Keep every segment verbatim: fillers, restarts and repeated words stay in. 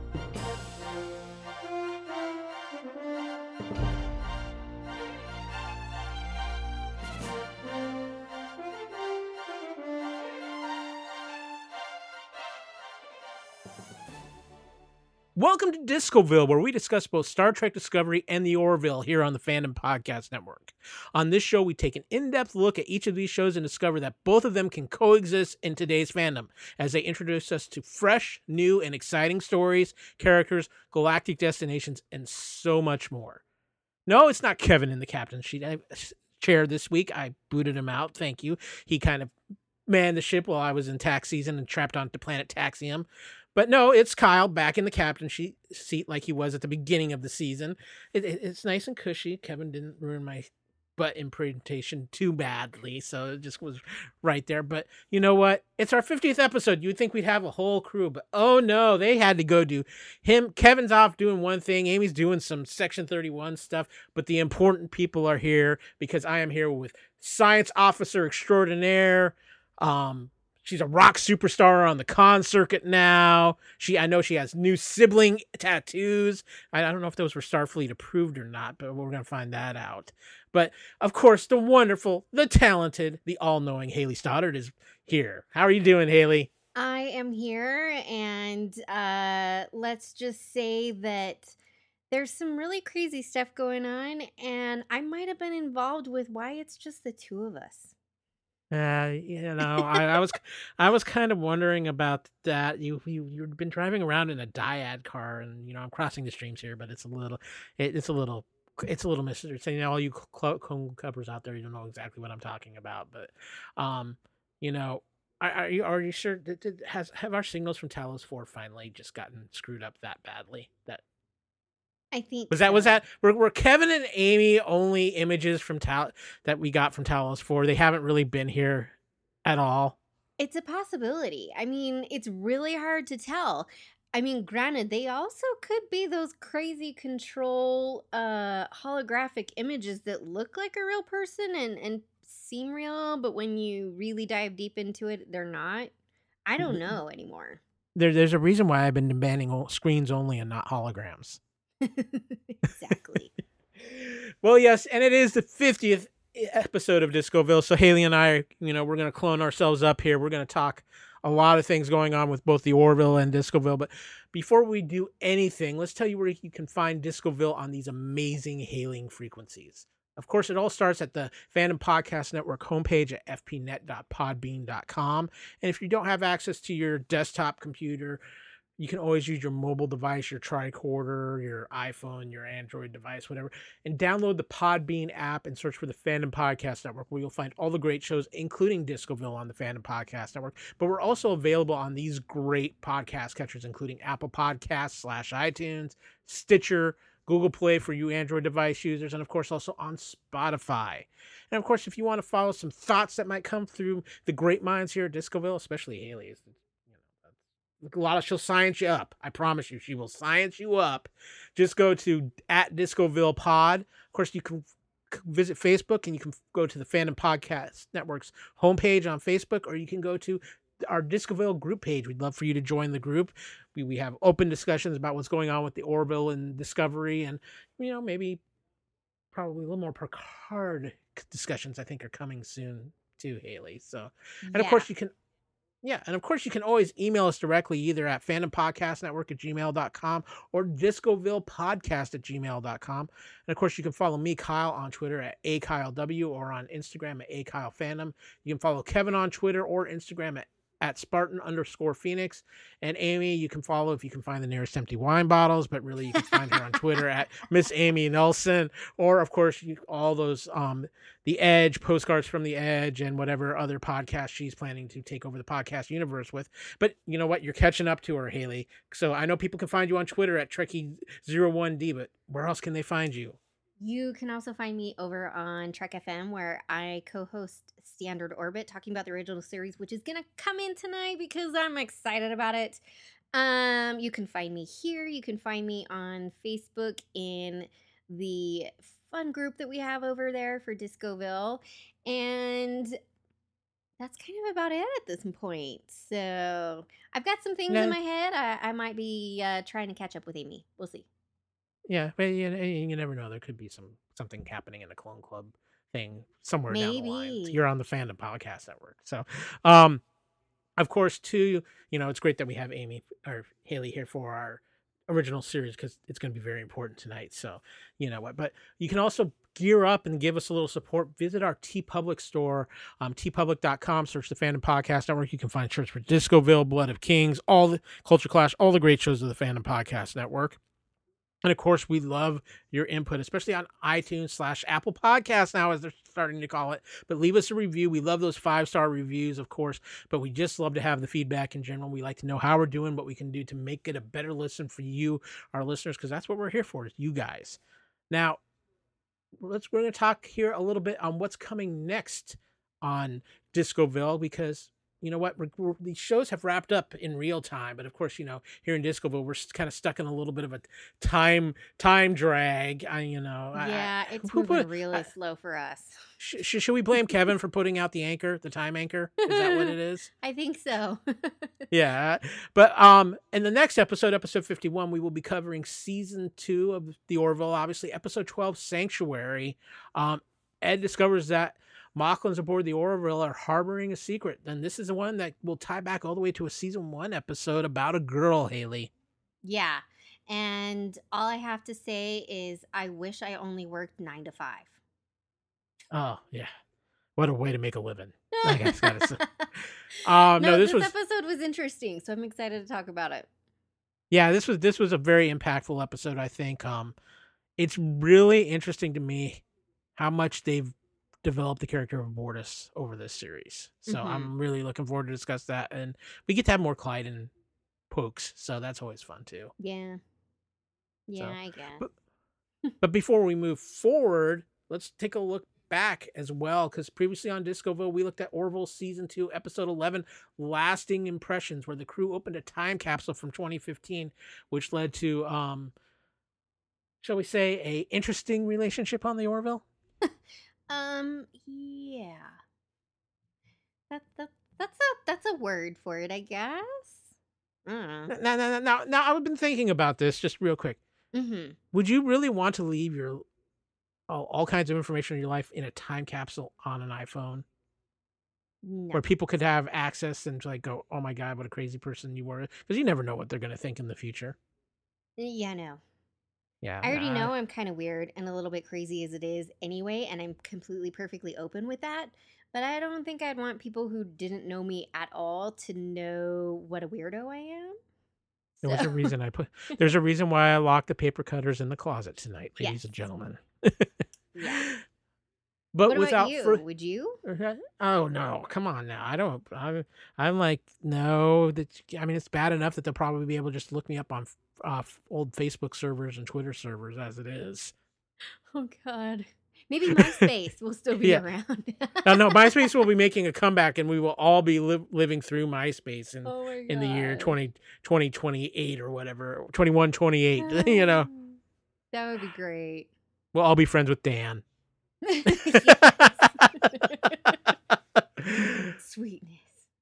Welcome to Discoville, where we discuss both Star Trek Discovery and the Orville here on the Fandom Podcast Network. On this show, we take an in-depth look at each of these shows and discover that both of them can coexist in today's fandom, as they introduce us to fresh, new, and exciting stories, characters, galactic destinations, and so much more. No, it's not Kevin in the captain's seat. I, chair this week. I booted him out. Thank you. He kind of manned the ship while I was in tax season and trapped onto planet Taxium. But no, it's Kyle back in the captain's seat like he was at the beginning of the season. It, it, it's nice and cushy. Kevin didn't ruin my butt imprintation too badly, so it just was right there. But you know what? It's our fiftieth episode. You'd think we'd have a whole crew, but oh no, they had to go do him. Kevin's off doing one thing. Amy's doing some Section thirty-one stuff, but the important people are here because I am here with Science Officer Extraordinaire. Um, She's a rock superstar on the con circuit now. She, I know she has new sibling tattoos. I, I don't know if those were Starfleet approved or not, but we're going to find that out. But, of course, the wonderful, the talented, the all-knowing Haley Stoddard is here. How are you doing, Haley? I am here, and uh, let's just say that there's some really crazy stuff going on, and I might have been involved with why it's just the two of us. Uh, you know, I, I was, I was kind of wondering about that. You, you, you've been driving around in a Dyad car, and you know, I'm crossing the streams here, but it's a little, it, it's a little, it's a little mystery. So, you know, all you clone covers out there, you don't know exactly what I'm talking about, but, um, you know, are, are you, are you sure that, that has have our signals from Talos four finally just gotten screwed up that badly? That I think was that so. was that were, were Kevin and Amy only images from Tal that we got from Talos four? They haven't really been here at all. It's a possibility. I mean, it's really hard to tell. I mean, granted, they also could be those crazy control uh holographic images that look like a real person and and seem real, but when you really dive deep into it, they're not. I don't know anymore. There, there's a reason why I've been banning screens only and not holograms. Exactly. Well, yes, and it is the fiftieth episode of Discoville. So Haley and I, you know, we're going to clone ourselves up here. We're going to talk a lot of things going on with both the Orville and Discoville. But before we do anything, let's tell you where you can find Discoville on these amazing hailing frequencies. Of course, it all starts at the Fandom Podcast Network homepage at f p net dot podbean dot com. And if you don't have access to your desktop computer, you can always use your mobile device, your tricorder, your iPhone, your Android device, whatever, and download the Podbean app and search for the Fandom Podcast Network, where you'll find all the great shows, including Discoville on the Fandom Podcast Network. But we're also available on these great podcast catchers, including Apple Podcasts slash iTunes, Stitcher, Google Play for you Android device users, and of course also on Spotify. And of course, if you want to follow some thoughts that might come through the great minds here at Discoville, especially Haley's, a lot of she'll science you up. I promise you, she will science you up. Just go to at Discoville Pod. Of course, you can visit Facebook and you can go to the Fandom Podcast Network's homepage on Facebook, or you can go to our Discoville group page. We'd love for you to join the group. We we have open discussions about what's going on with the Orville and Discovery, and you know, maybe probably a little more Picard discussions I think are coming soon too, Haley. So, and Yeah. of course you can Yeah, and of course you can always email us directly either at fandom podcast network at gmail dot com or discovillepodcast at gmail dot com. And of course you can follow me, Kyle, on Twitter at a kyle w or on Instagram at a kyle fandom. You can follow Kevin on Twitter or Instagram at at Spartan underscore Phoenix. And Amy, you can follow if you can find the nearest empty wine bottles, but really you can find her on Twitter at Miss Amy Nelson, or of course you, all those um the Edge, postcards from the Edge, and whatever other podcast she's planning to take over the podcast universe with. But you know what? You're catching up to her, Haley. So I know people can find you on Twitter at Trekkie zero one D, but where else can they find you? You can also find me over on Trek F M, where I co-host Standard Orbit, talking about the original series, which is going to come in tonight because I'm excited about it. Um, you can find me here. You can find me on Facebook in the fun group that we have over there for Discoville. And that's kind of about it at this point. So I've got some things in Yeah, my head. I, I might be uh, trying to catch up with Amy. We'll see. yeah, but you, you never know. There could be some something happening in the Clone Club thing somewhere down the line. Maybe. You're on the Fandom Podcast Network, so um, of course, too, you know, it's great that we have Amy or Haley here for our original series because it's going to be very important tonight. So, you know what, but you can also gear up and give us a little support. Visit our TeePublic store, um, t public dot com, search the Fandom Podcast Network. You can find shirts for Discoville, Blood of Kings, all the Culture Clash, all the great shows of the Fandom Podcast Network. And of course, we love your input, especially on iTunes slash Apple Podcasts now, as they're starting to call it. But leave us a review. We love those five star reviews, of course, but we just love to have the feedback in general. We like to know how we're doing, what we can do to make it a better listen for you, our listeners, because that's what we're here for, is you guys. Now, let's we're going to talk here a little bit on what's coming next on Discoville, because you know what, we're, we're, these shows have wrapped up in real time, but of course, you know, here in Discoville, we're kind of stuck in a little bit of a time time drag. I, you know, Yeah, I, it's who moving put, really I, slow for us. sh- sh- should we blame Kevin for putting out the anchor, the time anchor? Is that what it is? I think so. Yeah, but um, in the next episode, episode fifty-one, we will be covering season two of the Orville. Obviously, episode twelve, Sanctuary. Um, Ed discovers that Mocklins aboard the Orville are harboring a secret. And this is the one that will tie back all the way to a season one episode about a girl, Haley. Yeah. And all I have to say is I wish I only worked nine to five. Oh, yeah. What a way to make a living. I guess gotta say. Um, no, no, this, this was episode was interesting, so I'm excited to talk about it. yeah, this was this was a very impactful episode, I think. Um, it's really interesting to me how much they've developed the character of Mortis over this series. So Mhm. I'm really looking forward to discuss that, and we get to have more Clyde and Pokes, so that's always fun too. Yeah. Yeah, So, I guess. but, but before we move forward, let's take a look back as well, because previously on Discoville, we looked at Orville season two, episode eleven, Lasting Impressions, where the crew opened a time capsule from twenty fifteen, which led to, um, shall we say, a interesting relationship on the Orville. Um, yeah. That that that's a that's a word for it, I guess. Mm. Now, now, now, now, now, I've been thinking about this just real quick. Mhm. Would you really want to leave your all, all kinds of information in your life in a time capsule on an iPhone, No. where people could have access and like go, "Oh my God, what a crazy person you were," because you never know what they're going to think in the future. Yeah, no. Yeah, I already nah. know I'm kind of weird and a little bit crazy as it is anyway, and I'm completely perfectly open with that. But I don't think I'd want people who didn't know me at all to know what a weirdo I am. There was a So, reason I put. There's a reason why I locked the paper cutters in the closet tonight, ladies yes. and gentlemen. Yeah. But What about without you? fur- Would you? oh no, come on now. I don't. I'm. I'm like no. That I mean, it's bad enough that they'll probably be able to just look me up on uh, old Facebook servers and Twitter servers as it is. Oh God. Maybe MySpace will still be Yeah. around. No, no. MySpace will be making a comeback, and we will all be li- living through MySpace in Oh my in the year God. twenty, twenty twenty-eight or whatever, twenty-one twenty-eight. You know, That would be great. we'll all be friends with Dan. Yes. Sweetness.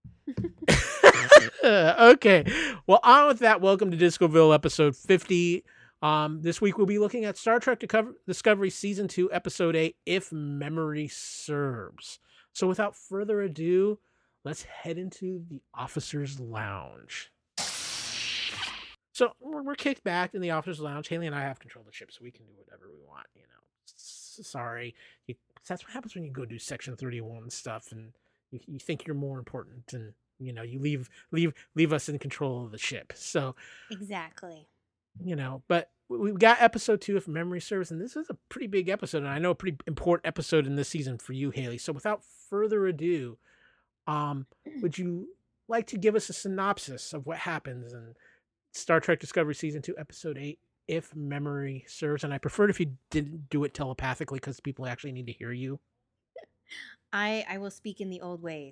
Okay. Well, on with that, welcome to Discoville episode fifty. Um, this week we'll be looking at Star Trek Discovery season two, episode eight, If Memory Serves. So without further ado, let's head into the officers' lounge. So we're, we're kicked back in the officers' lounge. Haley and I have control of the ship, so we can do whatever we want. You know, S- sorry, you, that's what happens when you go do Section thirty-one stuff, and you, you think you're more important, and you know, you leave leave leave us in control of the ship. So Exactly. you know, but we've got episode two, if memory serves, and this is a pretty big episode, and I know a pretty important episode in this season for you, Haley. So without further ado, um, would you like to give us a synopsis of what happens in Star Trek Discovery season two, episode eight, if memory serves? And I prefer it if you didn't do it telepathically, because people actually need to hear you. I I will speak in the old ways.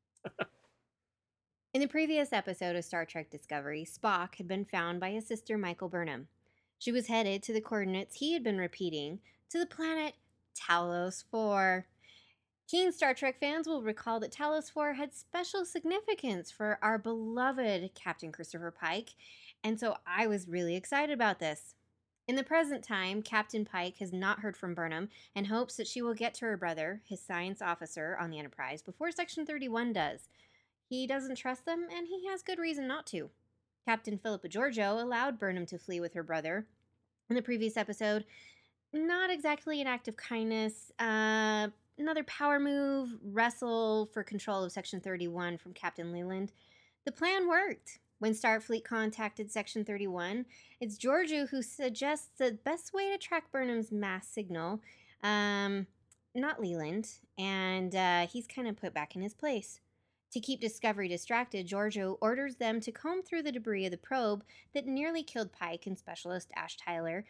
In the previous episode of Star Trek Discovery, Spock had been found by his sister Michael Burnham. She was headed to the coordinates he had been repeating, to the planet Talos four. Keen Star Trek fans will recall that Talos four had special significance for our beloved Captain Christopher Pike, and so I was really excited about this. In the present time, Captain Pike has not heard from Burnham and hopes that she will get to her brother, his science officer on the Enterprise, before Section thirty-one does. He doesn't trust them, and he has good reason not to. Captain Philippa Georgiou allowed Burnham to flee with her brother. In the previous episode, not exactly an act of kindness. Uh, another power move, wrestle for control of Section thirty-one from Captain Leland. The plan worked. When Starfleet contacted Section thirty-one, it's Georgiou who suggests the best way to track Burnham's mass signal, um, not Leland, and uh, he's kind of put back in his place. To keep Discovery distracted, Georgiou orders them to comb through the debris of the probe that nearly killed Pike and Specialist Ash Tyler.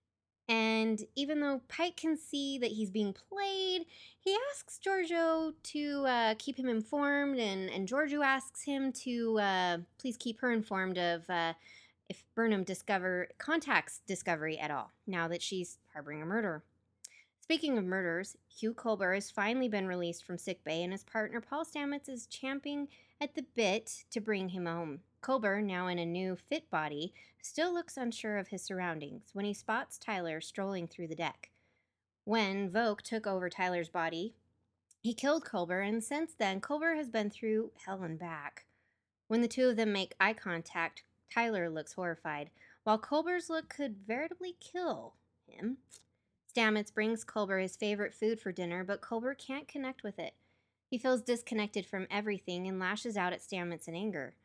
And even though Pike can see that he's being played, he asks Georgiou to uh, keep him informed, and, and Georgiou asks him to uh, please keep her informed of uh, if Burnham discover contacts Discovery at all, now that she's harboring a murderer. Speaking of murders, Hugh Culber has finally been released from sickbay, and his partner Paul Stamets is champing at the bit to bring him home. Culber, now in a new, fit body, still looks unsure of his surroundings when he spots Tyler strolling through the deck. When Voq took over Tyler's body, he killed Culber, and since then, Culber has been through hell and back. When the two of them make eye contact, Tyler looks horrified, while Culber's look could veritably kill him. Stamets brings Culber his favorite food for dinner, but Culber can't connect with it. He feels disconnected from everything and lashes out at Stamets in anger.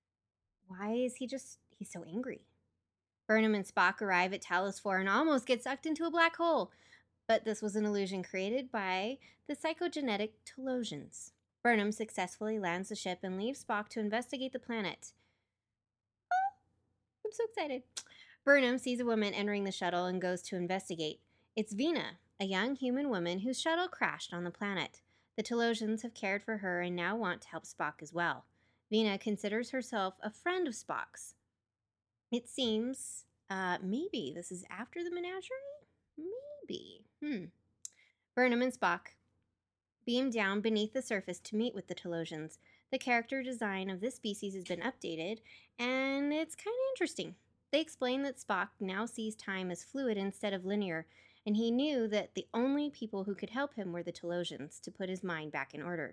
Why is he just... he's so angry? Burnham and Spock arrive at Talos four and almost get sucked into a black hole, but this was an illusion created by the psychogenetic Talosians. Burnham successfully lands the ship and leaves Spock to investigate the planet. Oh, I'm so excited. Burnham sees a woman entering the shuttle and goes to investigate. It's Vina, a young human woman whose shuttle crashed on the planet. The Talosians have cared for her and now want to help Spock as well. Vina considers herself a friend of Spock's. It seems, uh, maybe this is after the menagerie? Maybe. Hmm. Burnham and Spock beam down beneath the surface to meet with the Talosians. The character design of this species has been updated, and it's kind of interesting. They explain that Spock now sees time as fluid instead of linear, and he knew that the only people who could help him were the Talosians to put his mind back in order.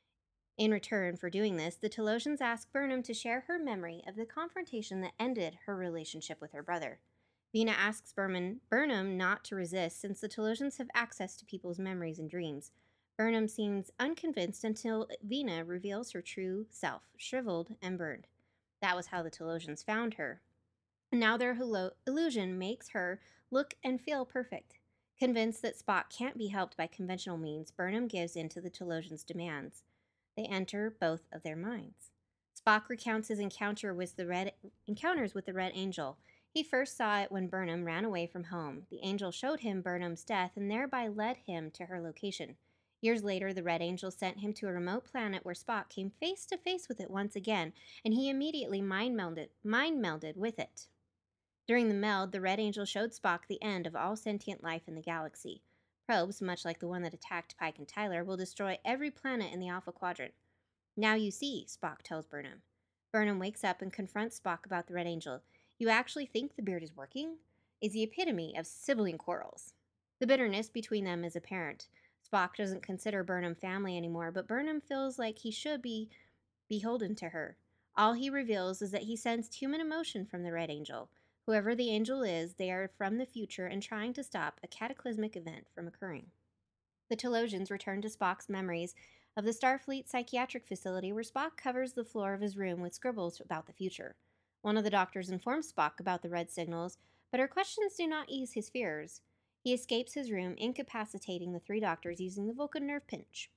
In return for doing this, the Talosians ask Burnham to share her memory of the confrontation that ended her relationship with her brother. Vina asks Burnham, Burnham not to resist, since the Talosians have access to people's memories and dreams. Burnham seems unconvinced until Vina reveals her true self, shriveled and burned. That was how the Talosians found her. Now their halo- illusion makes her look and feel perfect. Convinced that Spock can't be helped by conventional means, Burnham gives in to the Talosians' demands. They enter both of their minds. Spock recounts his encounter with the Red encounters with the Red Angel. He first saw it when Burnham ran away from home. The Angel showed him Burnham's death and thereby led him to her location. Years later, the Red Angel sent him to a remote planet where Spock came face to face with it once again, and he immediately mind melded, mind melded with it. During the meld, the Red Angel showed Spock the end of all sentient life in the galaxy. Probes, much like the one that attacked Pike and Tyler, will destroy every planet in the Alpha Quadrant. Now you see, Spock tells Burnham. Burnham wakes up and confronts Spock about the Red Angel. You actually think the beard is working? Is the epitome of sibling quarrels. The bitterness between them is apparent. Spock doesn't consider Burnham family anymore, but Burnham feels like he should be beholden to her. All he reveals is that he sensed human emotion from the Red Angel. Whoever the angel is, they are from the future and trying to stop a cataclysmic event from occurring. The Talosians return to Spock's memories of the Starfleet psychiatric facility where Spock covers the floor of his room with scribbles about the future. One of the doctors informs Spock about the red signals, but her questions do not ease his fears. He escapes his room, incapacitating the three doctors using the Vulcan nerve pinch.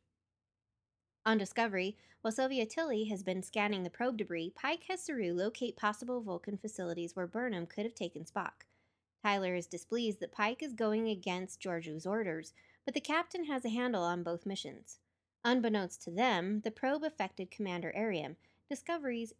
On Discovery, while Sylvia Tilly has been scanning the probe debris, Pike has Saru locate possible Vulcan facilities where Burnham could have taken Spock. Tyler is displeased that Pike is going against Georgiou's orders, but the captain has a handle on both missions. Unbeknownst to them, the probe affected Commander Ariam, Discovery's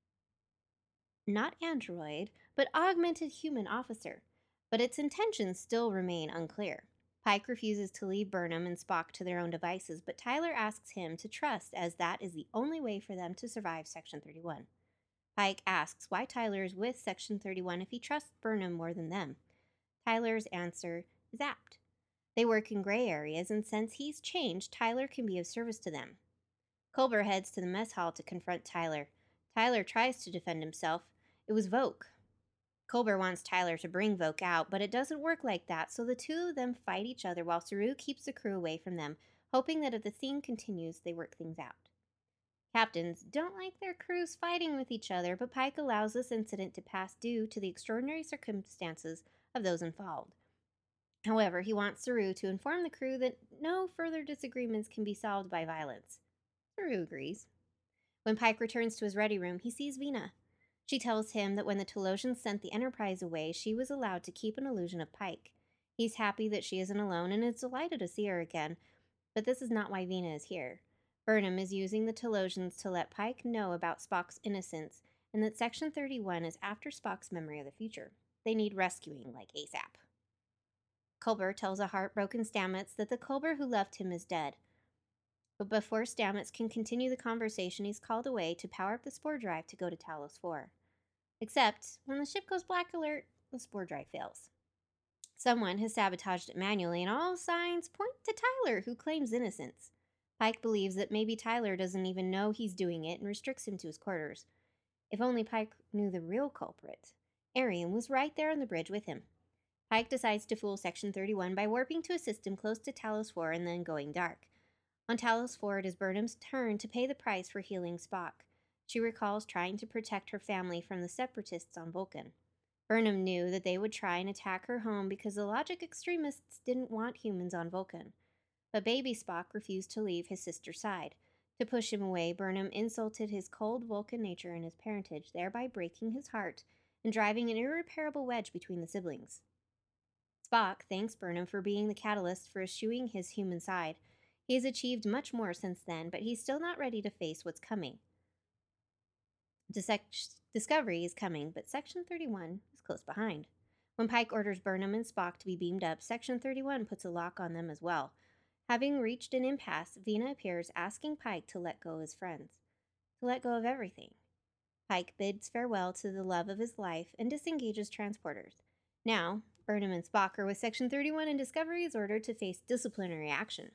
not android, but augmented human officer, but its intentions still remain unclear. Pike refuses to leave Burnham and Spock to their own devices, but Tyler asks him to trust, as that is the only way for them to survive Section thirty-one. Pike asks why Tyler is with Section thirty-one if he trusts Burnham more than them. Tyler's answer is apt. They work in gray areas, and since he's changed, Tyler can be of service to them. Culber heads to the mess hall to confront Tyler. Tyler tries to defend himself. It was Voq. Culber wants Tyler to bring Voq out, but it doesn't work like that, so the two of them fight each other while Saru keeps the crew away from them, hoping that if the scene continues, they work things out. Captains don't like their crews fighting with each other, but Pike allows this incident to pass due to the extraordinary circumstances of those involved. However, he wants Saru to inform the crew that no further disagreements can be solved by violence. Saru agrees. When Pike returns to his ready room, he sees Vina. She tells him that when the Talosians sent the Enterprise away, she was allowed to keep an illusion of Pike. He's happy that she isn't alone and is delighted to see her again, but this is not why Vina is here. Burnham is using the Talosians to let Pike know about Spock's innocence and that Section thirty-one is after Spock's memory of the future. They need rescuing, like ASAP. Culber tells a heartbroken Stamets that the Culber who left him is dead. But before Stamets can continue the conversation, he's called away to power up the spore drive to go to Talos four. Except, when the ship goes black alert, the spore drive fails. Someone has sabotaged it manually, and all signs point to Tyler, who claims innocence. Pike believes that maybe Tyler doesn't even know he's doing it and restricts him to his quarters. If only Pike knew the real culprit. Arian was right there on the bridge with him. Pike decides to fool Section thirty-one by warping to a system close to Talos four and then going dark. On Talos four, it is Burnham's turn to pay the price for healing Spock. She recalls trying to protect her family from the Separatists on Vulcan. Burnham knew that they would try and attack her home because the logic extremists didn't want humans on Vulcan. But baby Spock refused to leave his sister's side. To push him away, Burnham insulted his cold Vulcan nature and his parentage, thereby breaking his heart and driving an irreparable wedge between the siblings. Spock thanks Burnham for being the catalyst for eschewing his human side. He has achieved much more since then, but he's still not ready to face what's coming. Dis- Discovery is coming, but Section thirty-one is close behind. When Pike orders Burnham and Spock to be beamed up, Section thirty-one puts a lock on them as well. Having reached an impasse, Vina appears asking Pike to let go of his friends, to let go of everything. Pike bids farewell to the love of his life and disengages transporters. Now, Burnham and Spock are with Section thirty-one, and Discovery is ordered to face disciplinary action.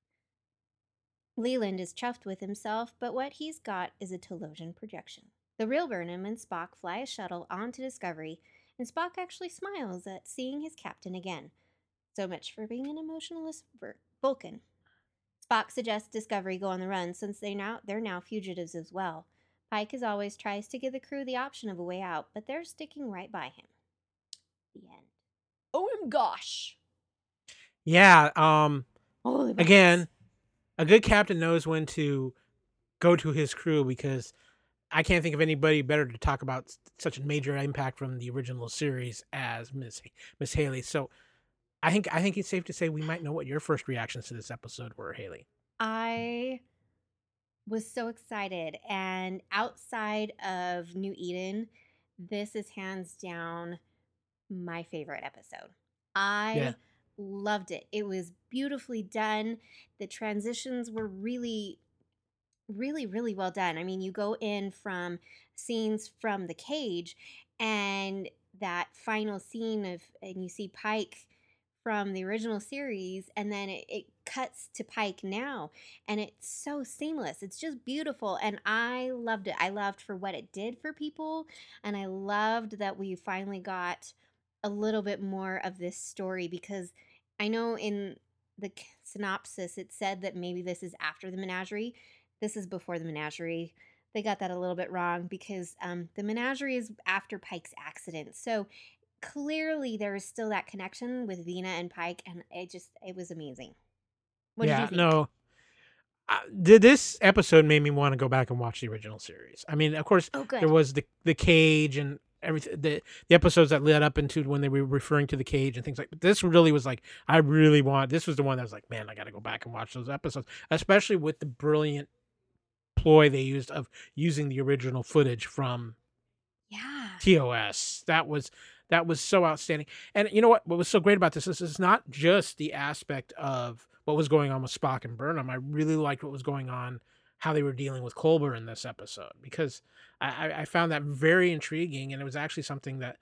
Leland is chuffed with himself, but what he's got is a Talosian projection. The real Burnham and Spock fly a shuttle onto Discovery, and Spock actually smiles at seeing his captain again. So much for being an emotionalist Vulcan. Spock suggests Discovery go on the run since they now, they're now fugitives as well. Pike, as always, tries to give the crew the option of a way out, but they're sticking right by him. The end. Oh my gosh. Yeah, um, Holy again, a good captain knows when to go to his crew, because I can't think of anybody better to talk about s- such a major impact from the original series as Miss Miss Haley. So I think I think it's safe to say we might know what your first reactions to this episode were, Haley. I was so excited, and outside of New Eden, this is hands down my favorite episode. I Yeah. loved it. It was beautifully done. The transitions were really, really, really well done. I mean, you go in from scenes from the cage, and that final scene of, and you see Pike from the original series, and then it, it cuts to Pike now, and it's so seamless. It's just beautiful, and I loved it. I loved for what it did for people, and I loved that we finally got a little bit more of this story, because I know in the c- synopsis it said that maybe this is after the menagerie. This is before the menagerie. They got that a little bit wrong, because um, the menagerie is after Pike's accident. So clearly there is still that connection with Vina and Pike, and it just, it was amazing. What yeah, did you think? no. Uh, did this episode made me want to go back and watch the original series. I mean, of course, Oh, good. there was the the cage and everything, the the episodes that led up into when they were referring to the cage and things like. But this really was like, I really want. This was the one that was like, man, I got to go back and watch those episodes, especially with the brilliant ploy they used of using the original footage from Yeah. T O S. That was That was so outstanding. And you know what? What was so great about this is it's not just the aspect of what was going on with Spock and Burnham. I really liked what was going on, how they were dealing with Culber in this episode, because I, I I found that very intriguing, and it was actually something that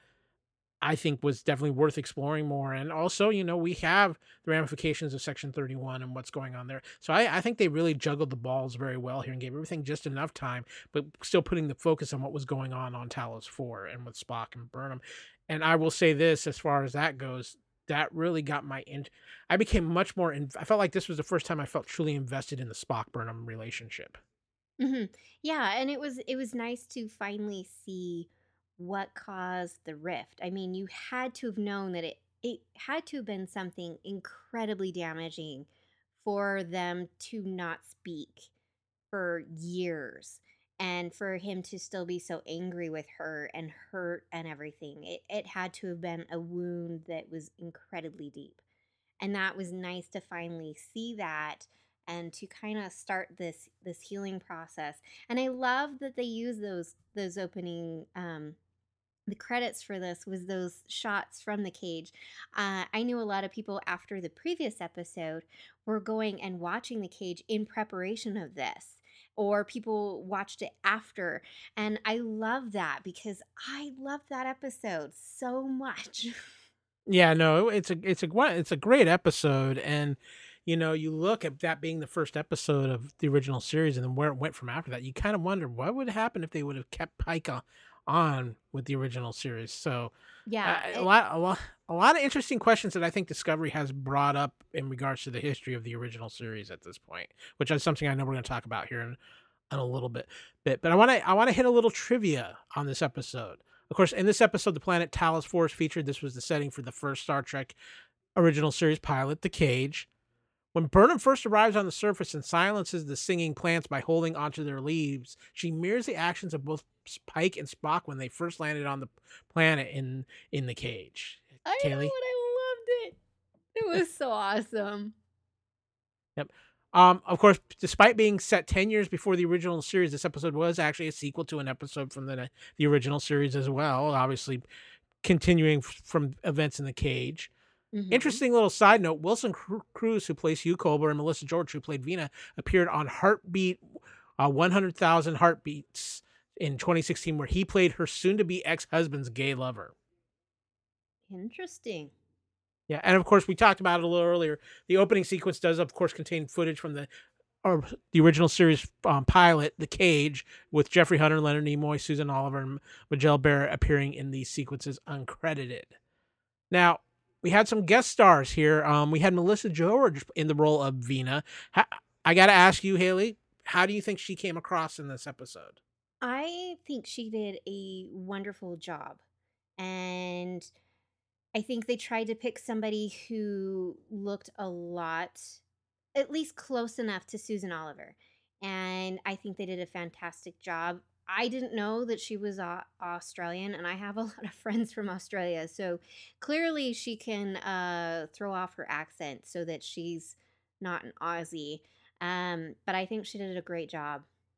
I think was definitely worth exploring more. And also, you know, we have the ramifications of Section thirty-one and what's going on there. So I, I think they really juggled the balls very well here and gave everything just enough time, but still putting the focus on what was going on on Talos four and with Spock and Burnham. And I will say this, as far as that goes, that really got my in. I became much more. In, I felt like this was the first time I felt truly invested in the Spock Burnham relationship. Hmm. Yeah, and it was it was nice to finally see what caused the rift. I mean, you had to have known that it it had to have been something incredibly damaging for them to not speak for years, and for him to still be so angry with her and hurt and everything. It it had to have been a wound that was incredibly deep. And that was nice to finally see that and to kind of start this this healing process. And I love that they use those those opening um the credits for this was those shots from the cage. Uh, I knew a lot of people after the previous episode were going and watching the cage in preparation of this, or people watched it after. And I love that because I love that episode so much. Yeah, no, it's a it's a gwa- it's a great episode, and you know, you look at that being the first episode of the original series, and then where it went from after that. You kind of wonder what would happen if they would have kept Pike on, on with the original series. So, uh, Yeah, a it, lot, a lot, a lot of interesting questions that I think Discovery has brought up in regards to the history of the original series at this point, which is something I know we're going to talk about here in, in a little bit. Bit, but I want to I want to hit a little trivia on this episode. Of course, in this episode, the planet Talos four is featured. This was the setting for the first Star Trek original series pilot, The Cage. When Burnham first arrives on the surface and silences the singing plants by holding onto their leaves, she mirrors the actions of both Pike and Spock when they first landed on the planet in in The Cage. I know, Kaylee? and I loved it. It was so awesome. Yep. Um, of course, despite being set ten years before the original series, this episode was actually a sequel to an episode from the the original series as well, obviously continuing f- from events in The Cage. Hmm. Interesting little side note, Wilson Cru- Cruz, who plays Hugh Culber, and Melissa George, who played Vina, appeared on Heartbeat, uh, one hundred thousand Heartbeats in twenty sixteen, where he played her soon-to-be ex-husband's gay lover. Interesting. Yeah, and of course, we talked about it a little earlier. The opening sequence does, of course, contain footage from the or the original series um, pilot, The Cage, with Jeffrey Hunter, Leonard Nimoy, Susan Oliver, and Majel Barrett appearing in these sequences uncredited. Now, we had some guest stars here. Um, we had Melissa George in the role of Vina. Ha- I got to ask you, Haley, how do you think she came across in this episode? I think she did a wonderful job. And I think they tried to pick somebody who looked a lot, at least close enough to Susan Oliver. And I think they did a fantastic job. I didn't know that she was uh, Australian, and I have a lot of friends from Australia. So clearly she can uh, throw off her accent so that she's not an Aussie. Um, but I think she did a great job.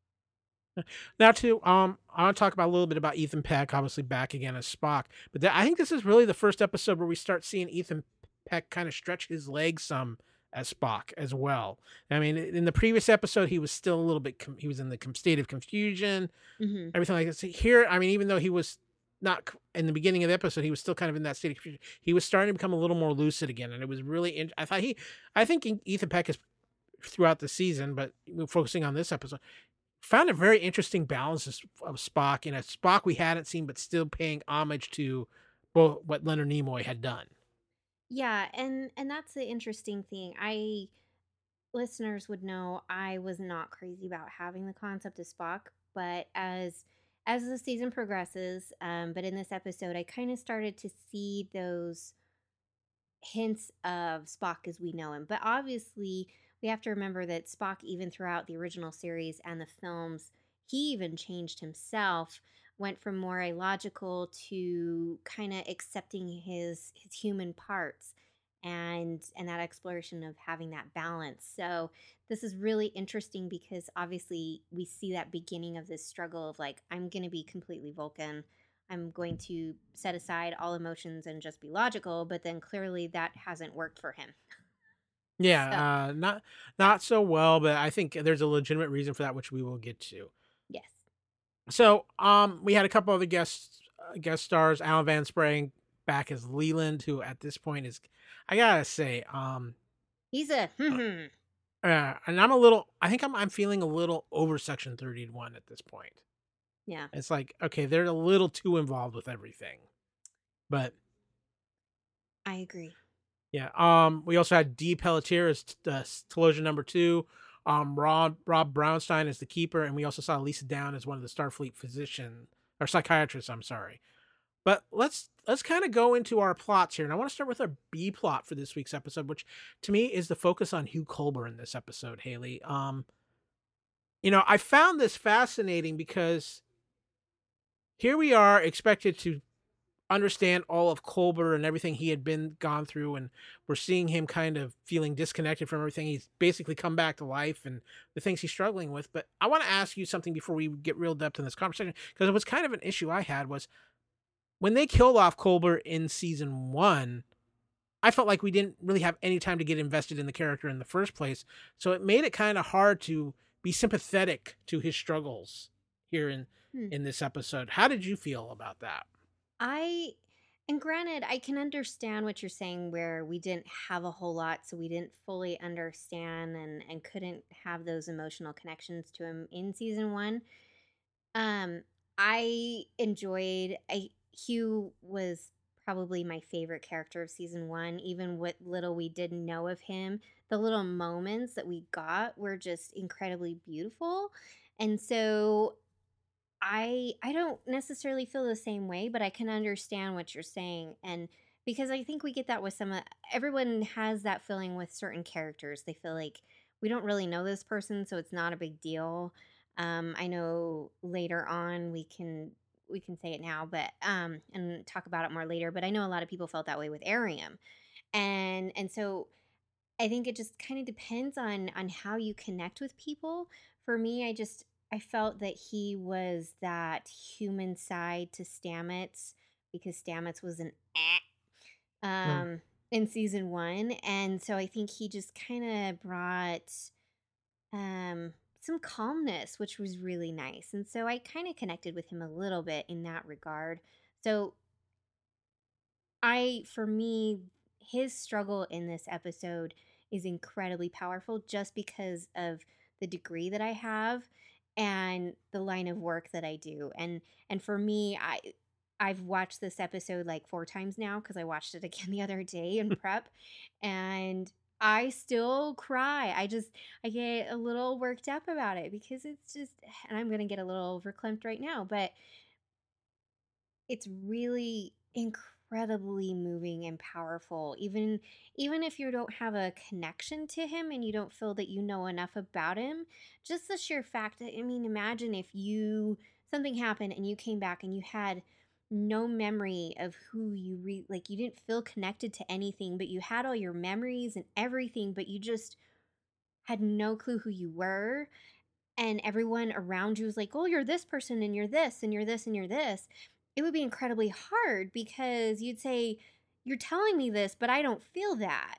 Now, too, um, I want to talk about a little bit about Ethan Peck, obviously back again as Spock. But th- I think this is really the first episode where we start seeing Ethan Peck kind of stretch his legs some as Spock as well. I mean, in the previous episode, he was still a little bit, com- he was in the com- state of confusion, Hmm. everything like this. Here, I mean, even though he was not c- in the beginning of the episode, he was still kind of in that state of confusion. He was starting to become a little more lucid again, and it was really. In- I thought he, I think Ethan Peck is throughout the season, but we're focusing on this episode. Found a very interesting balance of, of Spock, in a Spock we hadn't seen, but still paying homage to both what Leonard Nimoy had done. Yeah, and and that's the interesting thing. I listeners would know I was not crazy about having the concept of Spock, but as as the season progresses, um, but in this episode, I kind of started to see those hints of Spock as we know him. But obviously, we have to remember that Spock, even throughout the original series and the films, he even changed himself, went from more illogical to kind of accepting his his human parts and and that exploration of having that balance. So this is really interesting because obviously we see that beginning of this struggle of like, I'm gonna be completely Vulcan. I'm going to set aside all emotions and just be logical, but then clearly that hasn't worked for him. So, Yeah, uh, not not so well, but I think there's a legitimate reason for that, which we will get to. yes. So, um, we had a couple other guest uh, guest stars, Alan Van Sprang back as Leland, who at this point is, I gotta say, um, He's a hmm. uh, and I'm a little, I think I'm I'm feeling a little over Section thirty-one at this point. Yeah. It's like, okay, they're a little too involved with everything, but I agree. yeah. Um, we also had Dee Pelletier as t- uh, Telosia number two. Um, Rob Rob Brownstein as the keeper, and we also saw Lisa Down as one of the Starfleet physician or psychiatrists. I'm sorry, but let's let's kind of go into our plots here, and I want to start with our B plot for this week's episode, which to me is the focus on Hugh Culber in this episode. Haley, um, you know, I found this fascinating because here we are expected to understand all of Colbert and everything he had been gone through, and we're seeing him kind of feeling disconnected from everything. He's basically come back to life and the things he's struggling with. But I want to ask you something before we get real depth in this conversation, because it was kind of an issue I had was when they killed off Colbert in season one. I felt like we didn't really have any time to get invested in the character in the first place, so it made it kind of hard to be sympathetic to his struggles here in Hmm. in this episode. How did you feel about that? I and granted, I can understand what you're saying where we didn't have a whole lot, so we didn't fully understand and and couldn't have those emotional connections to him in season one. Um, I enjoyed I Hugh was probably my favorite character of season one, even what little we didn't know of him. The little moments that we got were just incredibly beautiful. And so I I don't necessarily feel the same way, but I can understand what you're saying. And because I think we get that with some of everyone has that feeling with certain characters. They feel like we don't really know this person, so it's not a big deal. Um, I know later on we can we can say it now, but um, and talk about it more later. But I know a lot of people felt that way with Arium, and and so I think it just kind of depends on on how you connect with people. For me, I just I felt that he was that human side to Stamets because Stamets was an eh, Mm. um in season one, and so I think he just kind of brought um some calmness, which was really nice. And so I kind of connected with him a little bit in that regard. So I, for me, his struggle in this episode is incredibly powerful just because of the degree that I have and the line of work that I do. And and for me, I I've watched this episode like four times now because I watched it again the other day in prep, and I still cry. I just I get a little worked up about it because it's just, and I'm gonna get a little verklempt right now, but it's really incredibly moving and powerful. Even even if you don't have a connection to him and you don't feel that you know enough about him, just the sheer fact that, I mean, imagine if you something happened and you came back and you had no memory of who you re like you didn't feel connected to anything, but you had all your memories and everything, but you just had no clue who you were, and everyone around you is like, oh, you're this person and you're this and you're this and you're this, it would be incredibly hard because you'd say, you're telling me this, but I don't feel that.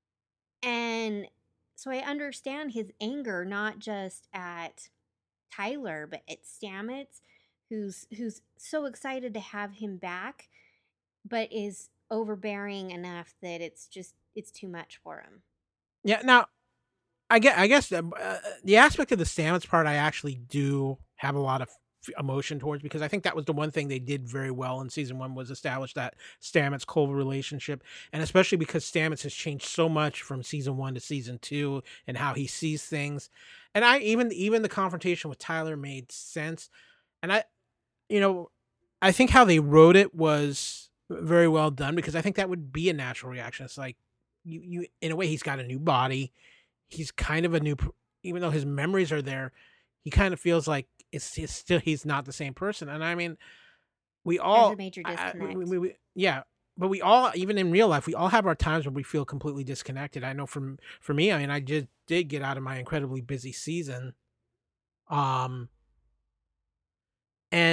And so I understand his anger, not just at Tyler, but at Stamets, who's who's so excited to have him back, but is overbearing enough that it's just it's too much for him. Yeah. Now, I guess, I guess the, uh, the aspect of the Stamets part, I actually do have a lot of f- emotion towards, because I think that was the one thing they did very well in season one was establish that Stamets Culver relationship, and especially because Stamets has changed so much from season one to season two and how he sees things, and I even even the confrontation with Tyler made sense, and I, you know, I think how they wrote it was very well done, because I think that would be a natural reaction. It's like you you in a way he's got a new body, he's kind of a new, even though his memories are there, he kind of feels like it's, it's still he's not the same person. And I mean, we There's a all, major I, we, disconnect. we, we, yeah, but we all, even in real life, we all have our times where we feel completely disconnected. I know from for me, I mean, I just did get out of my incredibly busy season, um, and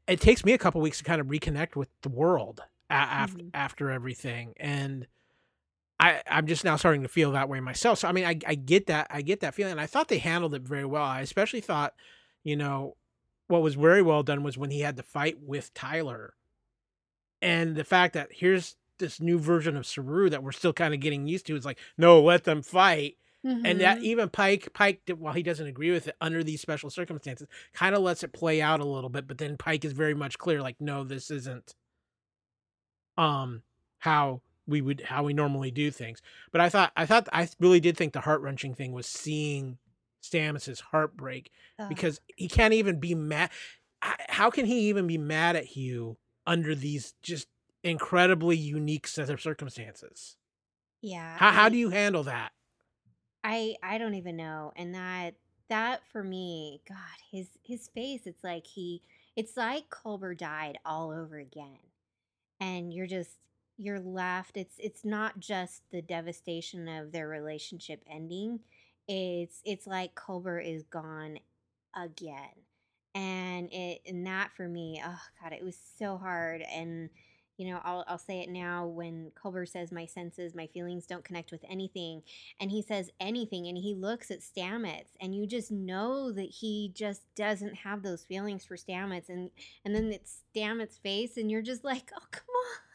it takes me a couple weeks to kind of reconnect with the world a- after Mhm. after everything, and I I'm just now starting to feel that way myself. So I mean, I I get that I get that feeling. And I thought they handled it very well. I especially thought, you know, what was very well done was when he had to fight with Tyler, and the fact that here's this new version of Saru that we're still kind of getting used to. It's like, no, let them fight. And that Mhm. even Pike, Pike, did- while he doesn't agree with it under these special circumstances, kind of lets it play out a little bit. But then Pike is very much clear, like, no, this isn't um how we would how we normally do things. But I thought I thought I really did think the heart wrenching thing was seeing Stamets's heartbreak, Ugh. because he can't even be mad. h- How can he even be mad at Hugh under these just incredibly unique set of circumstances? Yeah, How how I do you handle that? I I don't even know. And that that for me, God, his his face, it's like he it's like Culber died all over again. And you're just you're left. It's it's not just the devastation of their relationship ending. It's it's like Culber is gone again. And it and that for me, oh God, it was so hard. And you know, I'll I'll say it now when Culber says my senses, my feelings don't connect with anything, and he says anything, and he looks at Stamets, and you just know that he just doesn't have those feelings for Stamets, and and then it's Stamets' face, and you're just like, oh come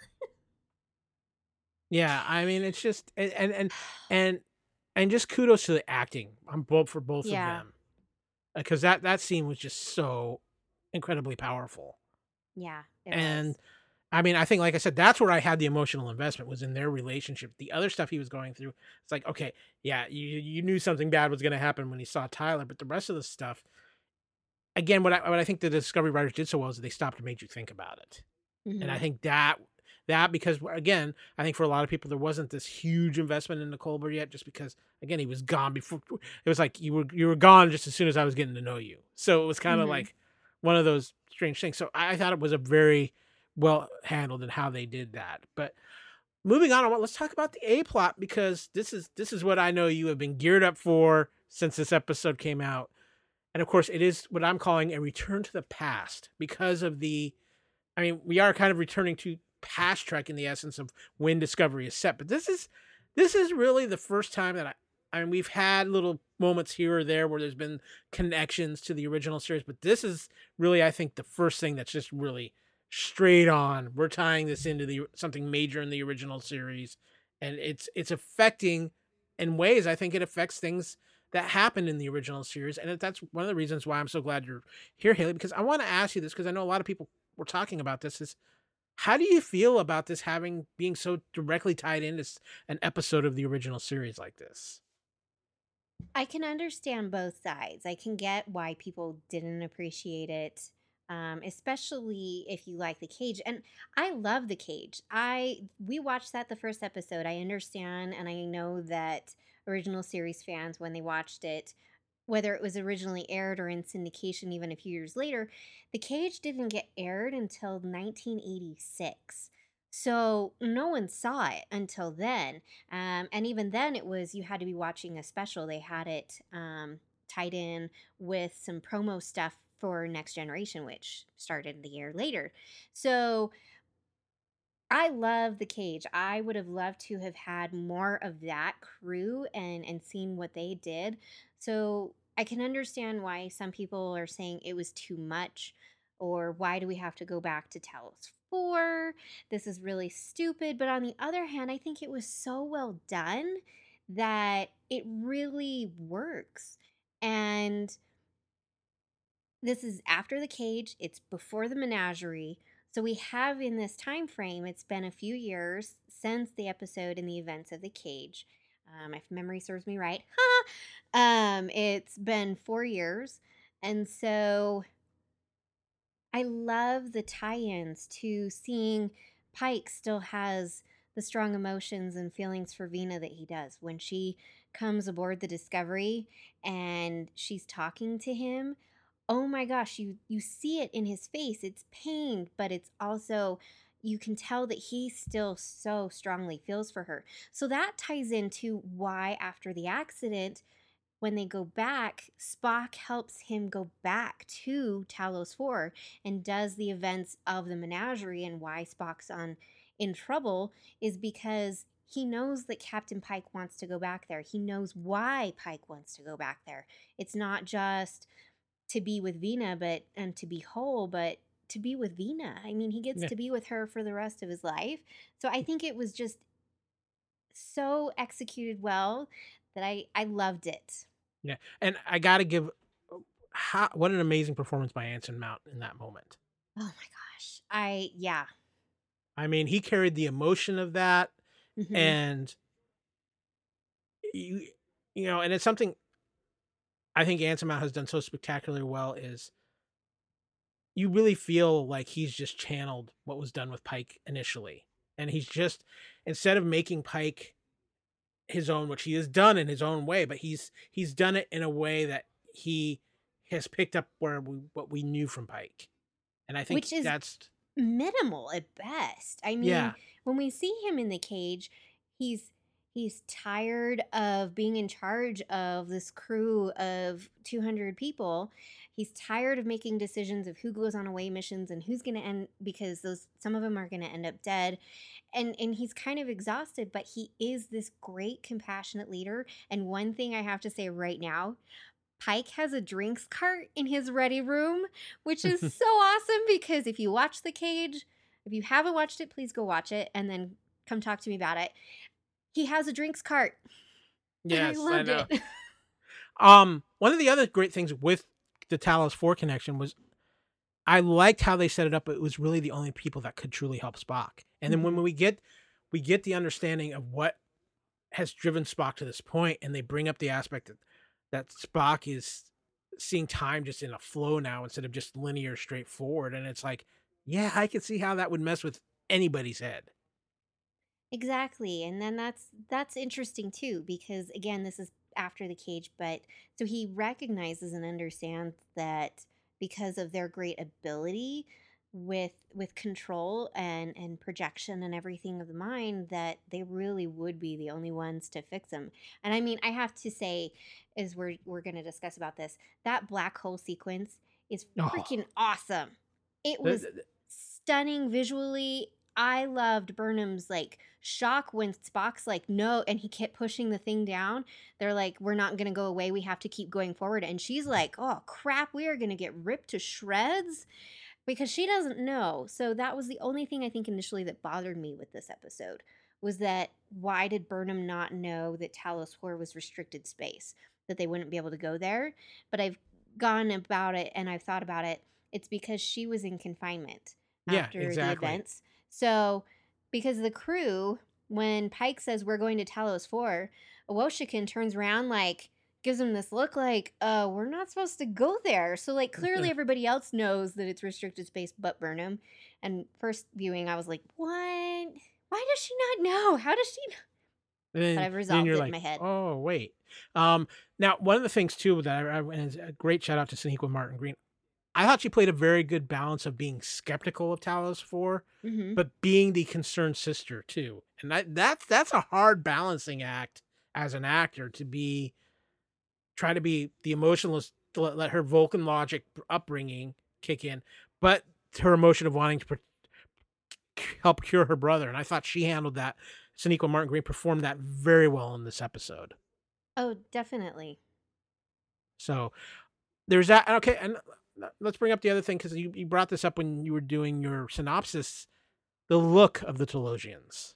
Yeah, I mean, it's just and and and and, and just kudos to the acting on both for both of Yeah, them, because that that scene was just so incredibly powerful. yeah, it And was. I mean, I think, like I said, that's where I had the emotional investment, was in their relationship. The other stuff he was going through, it's like, okay, yeah, you you knew something bad was going to happen when he saw Tyler, but the rest of the stuff, again, what I what I think the Discovery writers did so well is they stopped and made you think about it. And I Hmm. think that that because, again, I think for a lot of people there wasn't this huge investment in Nicole yet, just because, again, he was gone before. It was like you were you were gone just as soon as I was getting to know you. So it was kind of Hmm. like one of those strange things. So I thought it was a very well handled in how they did that. But moving on, let's talk about the A plot, because this is this is what I know you have been geared up for since this episode came out. And of course, it is what I'm calling a return to the past, because of the I mean, we are kind of returning to past Trek in the essence of when Discovery is set, but this is this is really the first time that I I mean, we've had little moments here or there where there's been connections to the original series, but this is really, I think, the first thing that's just really straight on. We're tying this into the something major in the original series, and it's it's affecting in ways, I think it affects things that happened in the original series, and that's one of the reasons why I'm so glad you're here, Haley, because I want to ask you this, because I know a lot of people we're talking about this is, how do you feel about this having being so directly tied into s- an episode of the original series like this? I can understand both sides. I can get why people didn't appreciate it, um, especially if you like the cage. And I love the cage. I we watched that the first episode. I understand, and I know that original series fans, when they watched it, whether it was originally aired or in syndication even a few years later, The Cage didn't get aired until nineteen eighty-six. So no one saw it until then. Um, and even then, it was you had to be watching a special. They had it um, tied in with some promo stuff for Next Generation, which started the year later. So I love The Cage. I would have loved to have had more of that crew and and seen what they did. So I can understand why some people are saying it was too much, or why do we have to go back to Talos four? This is really stupid. But on the other hand, I think it was so well done that it really works. And this is after the cage, it's before the menagerie. So we have in this time frame, it's been a few years since the episode in the events of the cage. Um, if memory serves me right, um, it's been four years, and so I love the tie-ins to seeing Pike still has the strong emotions and feelings for Vina that he does when she comes aboard the Discovery and she's talking to him. Oh my gosh, you you see it in his face. It's pain, but it's also you can tell that he still so strongly feels for her. So that ties into why after the accident when they go back, Spock helps him go back to Talos four and does the events of the menagerie. And why Spock's on in trouble is because he knows that Captain Pike wants to go back there. He knows why Pike wants to go back there. It's not just to be with Vina, but and to be whole, but to be with Vina. I mean, he gets Yeah. to be with her for the rest of his life. So I think it was just so executed well that I I loved it. Yeah. And I got to give how, what an amazing performance by Anson Mount in that moment. Oh my gosh. I yeah. I mean, he carried the emotion of that, Mhm. and you you know, and it's something I think Anson Mount has done so spectacularly well is you really feel like he's just channeled what was done with Pike initially. And he's just, instead of making Pike his own, which he has done in his own way, but he's he's done it in a way that he has picked up where we, what we knew from Pike. And I think Which is that's minimal at best. I mean, yeah. when we see him in the cage, he's he's tired of being in charge of this crew of two hundred people. He's tired of making decisions of who goes on away missions and who's going to end, because those some of them are going to end up dead. And and he's kind of exhausted, but he is this great compassionate leader. And one thing I have to say right now, Pike has a drinks cart in his ready room, which is so awesome, because if you watch The Cage, if you haven't watched it, please go watch it and then come talk to me about it. He has a drinks cart. Yes, And I I loved know. it. Um, one of the other great things with the Talos four connection was I liked how they set it up. It was really the only people that could truly help Spock. And then when Mhm. we get we get the understanding of what has driven Spock to this point, and they bring up the aspect that, that Spock is seeing time just in a flow now instead of just linear straightforward. And it's like, yeah, I can see how that would mess with anybody's head. Exactly. And then that's that's interesting too, because again, this is after The Cage, but so he recognizes and understands that because of their great ability with with control and and projection and everything of the mind, that they really would be the only ones to fix him. And I mean, I have to say, as we're we're going to discuss about this, that black hole sequence is Oh, freaking awesome. It the, was the- stunning visually. I loved Burnham's like shock when Spock's like, no, and he kept pushing the thing down. They're like, we're not going to go away. We have to keep going forward. And she's like, oh, crap, we are going to get ripped to shreds, because she doesn't know. So that was the only thing I think initially that bothered me with this episode, was that why did Burnham not know that Talos four was restricted space, that they wouldn't be able to go there? But I've gone about it and I've thought about it. It's because she was in confinement yeah, after the exactly. events. So, because the crew, when Pike says we're going to Talos four, Woshikin turns around, like, gives him this look like, uh, we're not supposed to go there. So, like, clearly everybody else knows that it's restricted space but Burnham. And first viewing, I was like, what? Why does she not know? How does she know? And then, But I've then resolved you're it in like, my head. oh, wait. Um, now, one of the things, too, that I, I and it's a great shout out to Sonequa Martin Green. I thought she played a very good balance of being skeptical of Talos four, Mm-hmm. but being the concerned sister too. And that that's that's a hard balancing act as an actor, to be try to be the emotionless, to let, let her Vulcan logic upbringing kick in, but her emotion of wanting to pr- help cure her brother. And I thought she handled that. Sonequa Martin Green performed that very well in this episode. Oh, definitely. So there's that. Okay, and let's bring up the other thing, because you, you brought this up when you were doing your synopsis. The look of the Telosians.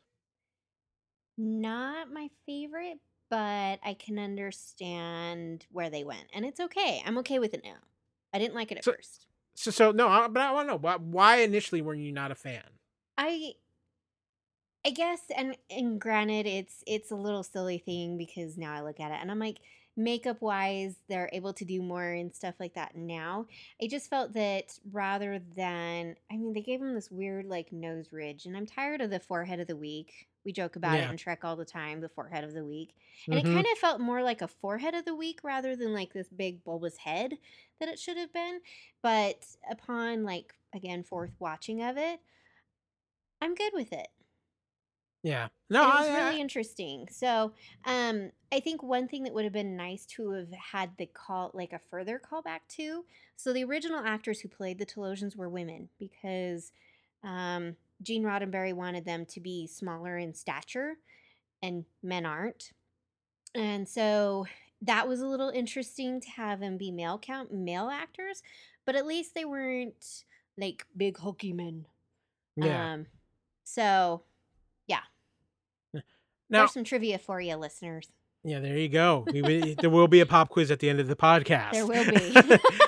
Not my favorite, but I can understand where they went. And it's okay. I'm okay with it now. I didn't like it at So, first. so, so no, I, but I want to know why, why initially were you not a fan? I I guess, and and granted, it's it's a little silly thing, because now I look at it and I'm like, makeup wise, they're able to do more and stuff like that now. I just felt that rather than, I mean, they gave him this weird like nose ridge, and I'm tired of the forehead of the week. We joke about it Yeah. in Trek all the time, the forehead of the week. And it Mm-hmm. kind of felt more like a forehead of the week rather than like this big bulbous head that it should have been. But upon like again fourth watching of it, I'm good with it. Yeah. No, And it was I, I really interesting. So, um, I think one thing that would have been nice to have had the call, like a further callback to. So, the original actors who played the Telosians were women because um, Gene Roddenberry wanted them to be smaller in stature, and men aren't. And so that was a little interesting to have them be male count male actors, but at least they weren't like big hulky men. yeah. Um, so yeah, Now, there's some trivia for you, listeners. yeah, there you go. We will- there will be a pop quiz at the end of the There podcast. will be.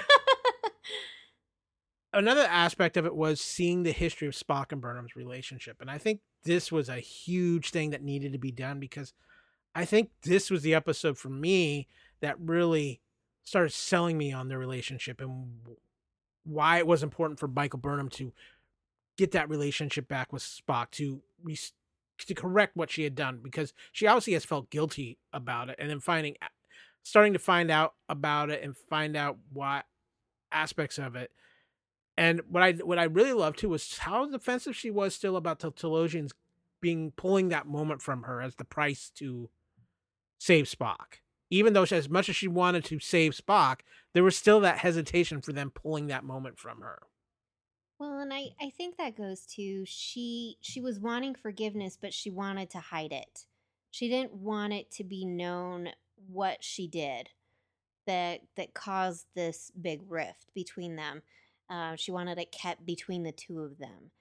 Another aspect of it was seeing the history of Spock and Burnham's relationship, and I think this was a huge thing that needed to be done because I think this was the episode for me that really started selling me on their relationship and why it was important for Michael Burnham to get that relationship back with Spock to to correct what she had done because she obviously has felt guilty about it and then finding starting to find out about it and find out what aspects of it. And what I what I really loved too was how defensive she was still about the Telosians being pulling that moment from her as the price to save Spock. Even though she, as much as she wanted to save Spock, there was still that hesitation for them pulling that moment from her. Well, and I I think that goes to she she was wanting forgiveness, but she wanted to hide it. She didn't want it to be known what she did that that caused this big rift between them. Uh, she wanted it kept between the two of them,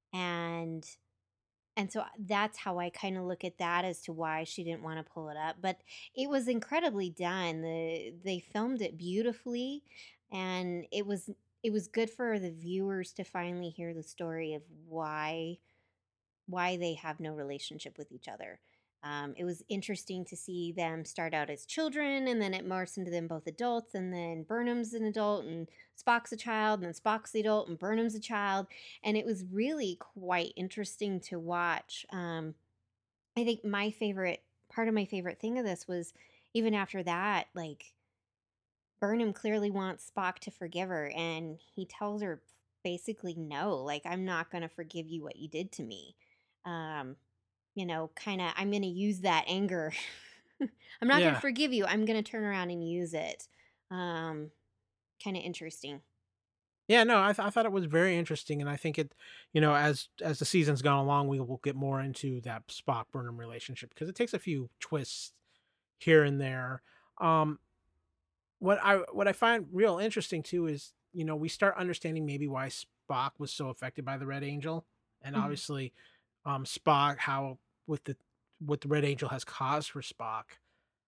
and and so that's how I kind of look at that as to why she didn't want to pull it up. But it was incredibly done. The they filmed it beautifully, and it was it was good for the viewers to finally hear the story of why why they have no relationship with each other. Um, it was interesting to see them start out as children, and then it morphs into them both adults, and then Burnham's an adult, and Spock's a child, and then Spock's the adult, and Burnham's a child, and it was really quite interesting to watch. Um, I think my favorite part of my favorite thing of this was even after that, like Burnham clearly wants Spock to forgive her, and he tells her basically no, like I'm not going to forgive you what you did to me. Um, you know, kind of, I'm going to use that anger. I'm not going to Yeah. forgive you. I'm going to turn around and use it. Um, kind of interesting. Yeah, no, I, th- I thought it was very interesting, and I think it, you know, as as the season's gone along, we will get more into that Spock Burnham relationship because it takes a few twists here and there. Um, what I what I find real interesting too is you know we start understanding maybe why Spock was so affected by the Red Angel, and Mhm. obviously, um, Spock how with the what the Red Angel has caused for Spock,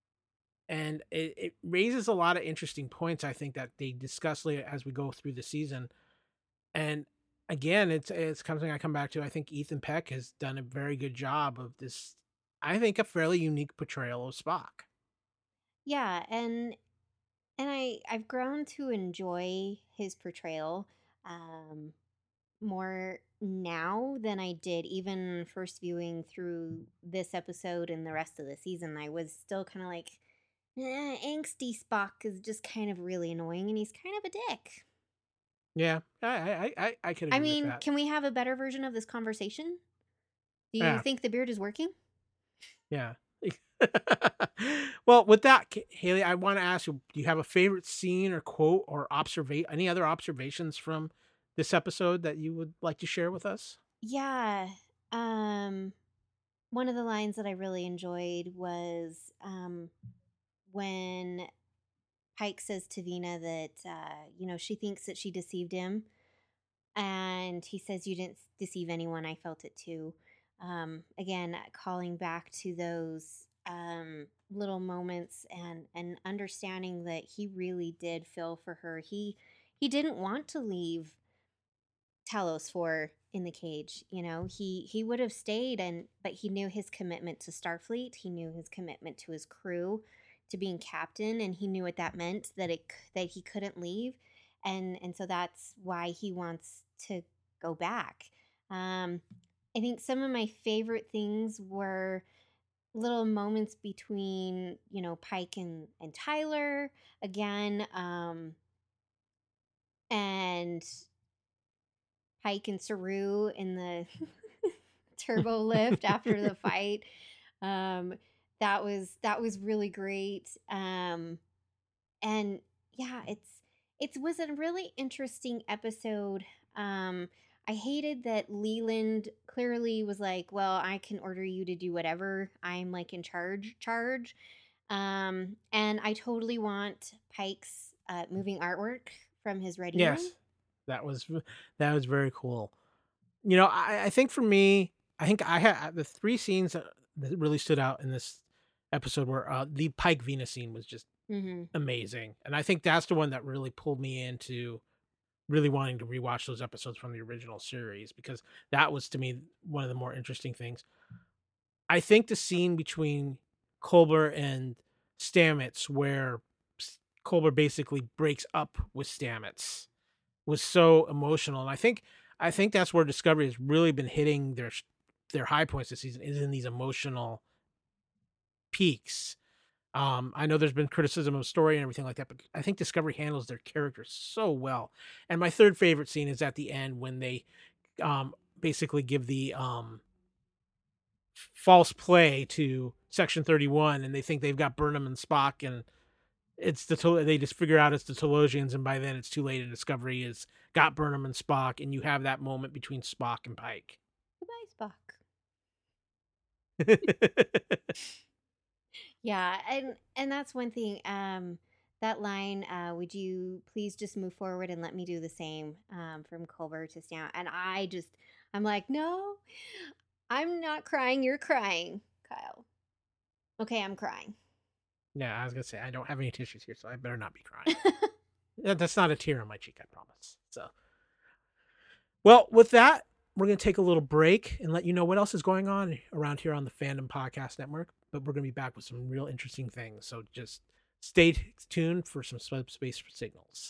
and it, it raises a lot of interesting points. I think that they discuss later as we go through the season, and again, it's it's something I come back to. I think Ethan Peck has done a very good job of this. I think a fairly unique portrayal of Spock. Yeah, and and I I've grown to enjoy his portrayal um more now than I did even first viewing through this episode and the rest of the season. I was still kind of like, eh, angsty Spock is just kind of really annoying, and he's kind of a dick. Yeah, I I I, I could I agree with mean, that. can we have a better version of this conversation? Do you Yeah. think the beard is working? Yeah. Well, with that, K- Haley, I want to ask you: do you have a favorite scene or quote or observate any other observations from this episode that you would like to share with us? Yeah. Um, one of the lines that I really enjoyed was um, when Pike says to Vina that, uh, you know, she thinks that she deceived him. And he says, "You didn't deceive anyone. I felt it too." Um, again, calling back to those um, little moments and, and understanding that he really did feel for her. He he didn't want to leave Talos for in the cage. You know, he he would have stayed, and but he knew his commitment to Starfleet. He knew his commitment to his crew, to being captain, and he knew what that meant, that it that he couldn't leave, and and so that's why he wants to go back. Um, I think some of my favorite things were little moments between, you know, Pike and and Tyler again, um, and Pike and Saru in the turbo lift after the fight. Um, that was that was really great. Um, and yeah, it's it was a really interesting episode. Um, I hated that Leland clearly was like, "Well, I can order you to do whatever. I'm like in charge, charge." Um, and I totally want Pike's uh, moving artwork from his ready room. Yes, that was that was very cool. You know, I, I think for me, I think I had the three scenes that, that really stood out in this episode were uh, the Pike Venus scene was just Mm-hmm. amazing, and I think that's the one that really pulled me into really wanting to rewatch those episodes from the original series, because that was to me one of the more interesting things. I think the scene between Culber and Stamets, where S- Culber basically breaks up with Stamets, was so emotional, and I think I think that's where Discovery has really been hitting their sh- their high points this season, is in these emotional peaks. Um, I know there's been criticism of story and everything like that, but I think Discovery handles their characters so well. And my third favorite scene is at the end when they um, basically give the um, f- false play to Section thirty-one, and they think they've got Burnham and Spock, and it's the Tel- they just figure out it's the Telosians, and by then it's too late, and Discovery has got Burnham and Spock, and you have that moment between Spock and Pike. Goodbye, Spock. Yeah, and and that's one thing. Um, that line, uh, "Would you please just move forward and let me do the same?" Um, from Culber to Stamp, and I just, I'm like, no, I'm not crying. You're crying, Kyle. Okay, I'm crying. Yeah, I was gonna say I don't have any tissues here, so I better not be crying. Yeah, that's not a tear on my cheek, I promise. So, well, with that, we're going to take a little break and let you know what else is going on around here on the Fandom Podcast Network. But we're going to be back with some real interesting things. So just stay t- tuned for some subspace signals.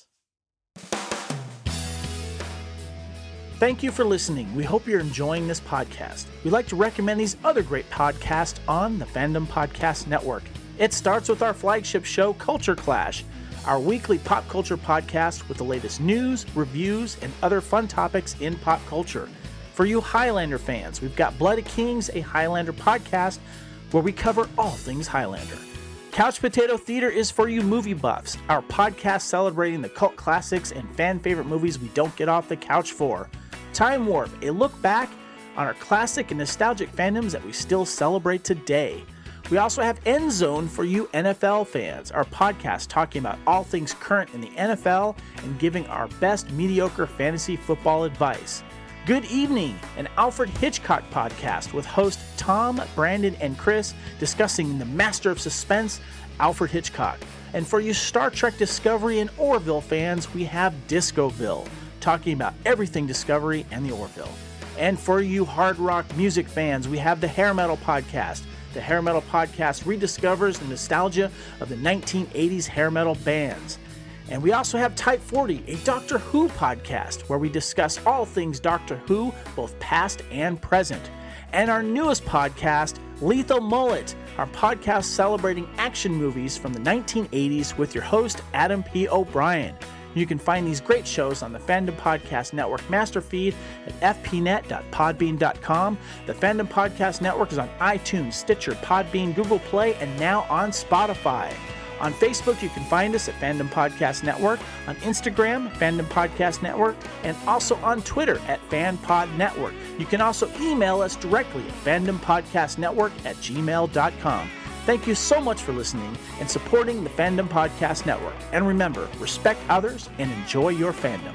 Thank you for listening. We hope you're enjoying this podcast. We'd like to recommend these other great podcasts on the Fandom Podcast Network. It starts with our flagship show, Culture Clash, our weekly pop culture podcast with the latest news, reviews, and other fun topics in pop culture. For you Highlander fans, we've got Blood of Kings, a Highlander podcast where we cover all things Highlander. Couch Potato Theater is for you movie buffs, our podcast celebrating the cult classics and fan favorite movies we don't get off the couch for. Time Warp, a look back on our classic and nostalgic fandoms that we still celebrate today. We also have End Zone for you N F L fans, our podcast talking about all things current in the N F L and giving our best mediocre fantasy football advice. Good Evening, an Alfred Hitchcock podcast with host Tom, Brandon, and Chris discussing the master of suspense, Alfred Hitchcock. And for you Star Trek Discovery and Orville fans, we have Discoville, talking about everything Discovery and the Orville. And for you hard rock music fans, we have the Hair Metal Podcast. The Hair Metal Podcast rediscovers the nostalgia of the nineteen eighties hair metal bands. And we also have Type forty, a Doctor Who podcast, where we discuss all things Doctor Who, both past and present. And our newest podcast, Lethal Mullet, our podcast celebrating action movies from the nineteen eighties with your host, Adam P. O'Brien. You can find these great shows on the Fandom Podcast Network master feed at f p net dot podbean dot com. The Fandom Podcast Network is on iTunes, Stitcher, Podbean, Google Play, and now on Spotify. On Facebook, you can find us at Fandom Podcast Network, on Instagram, Fandom Podcast Network, and also on Twitter at FanPod Network. You can also email us directly at fandompodcastnetwork at gmail dot com. Thank you so much for listening and supporting the Fandom Podcast Network. And remember, respect others and enjoy your fandom.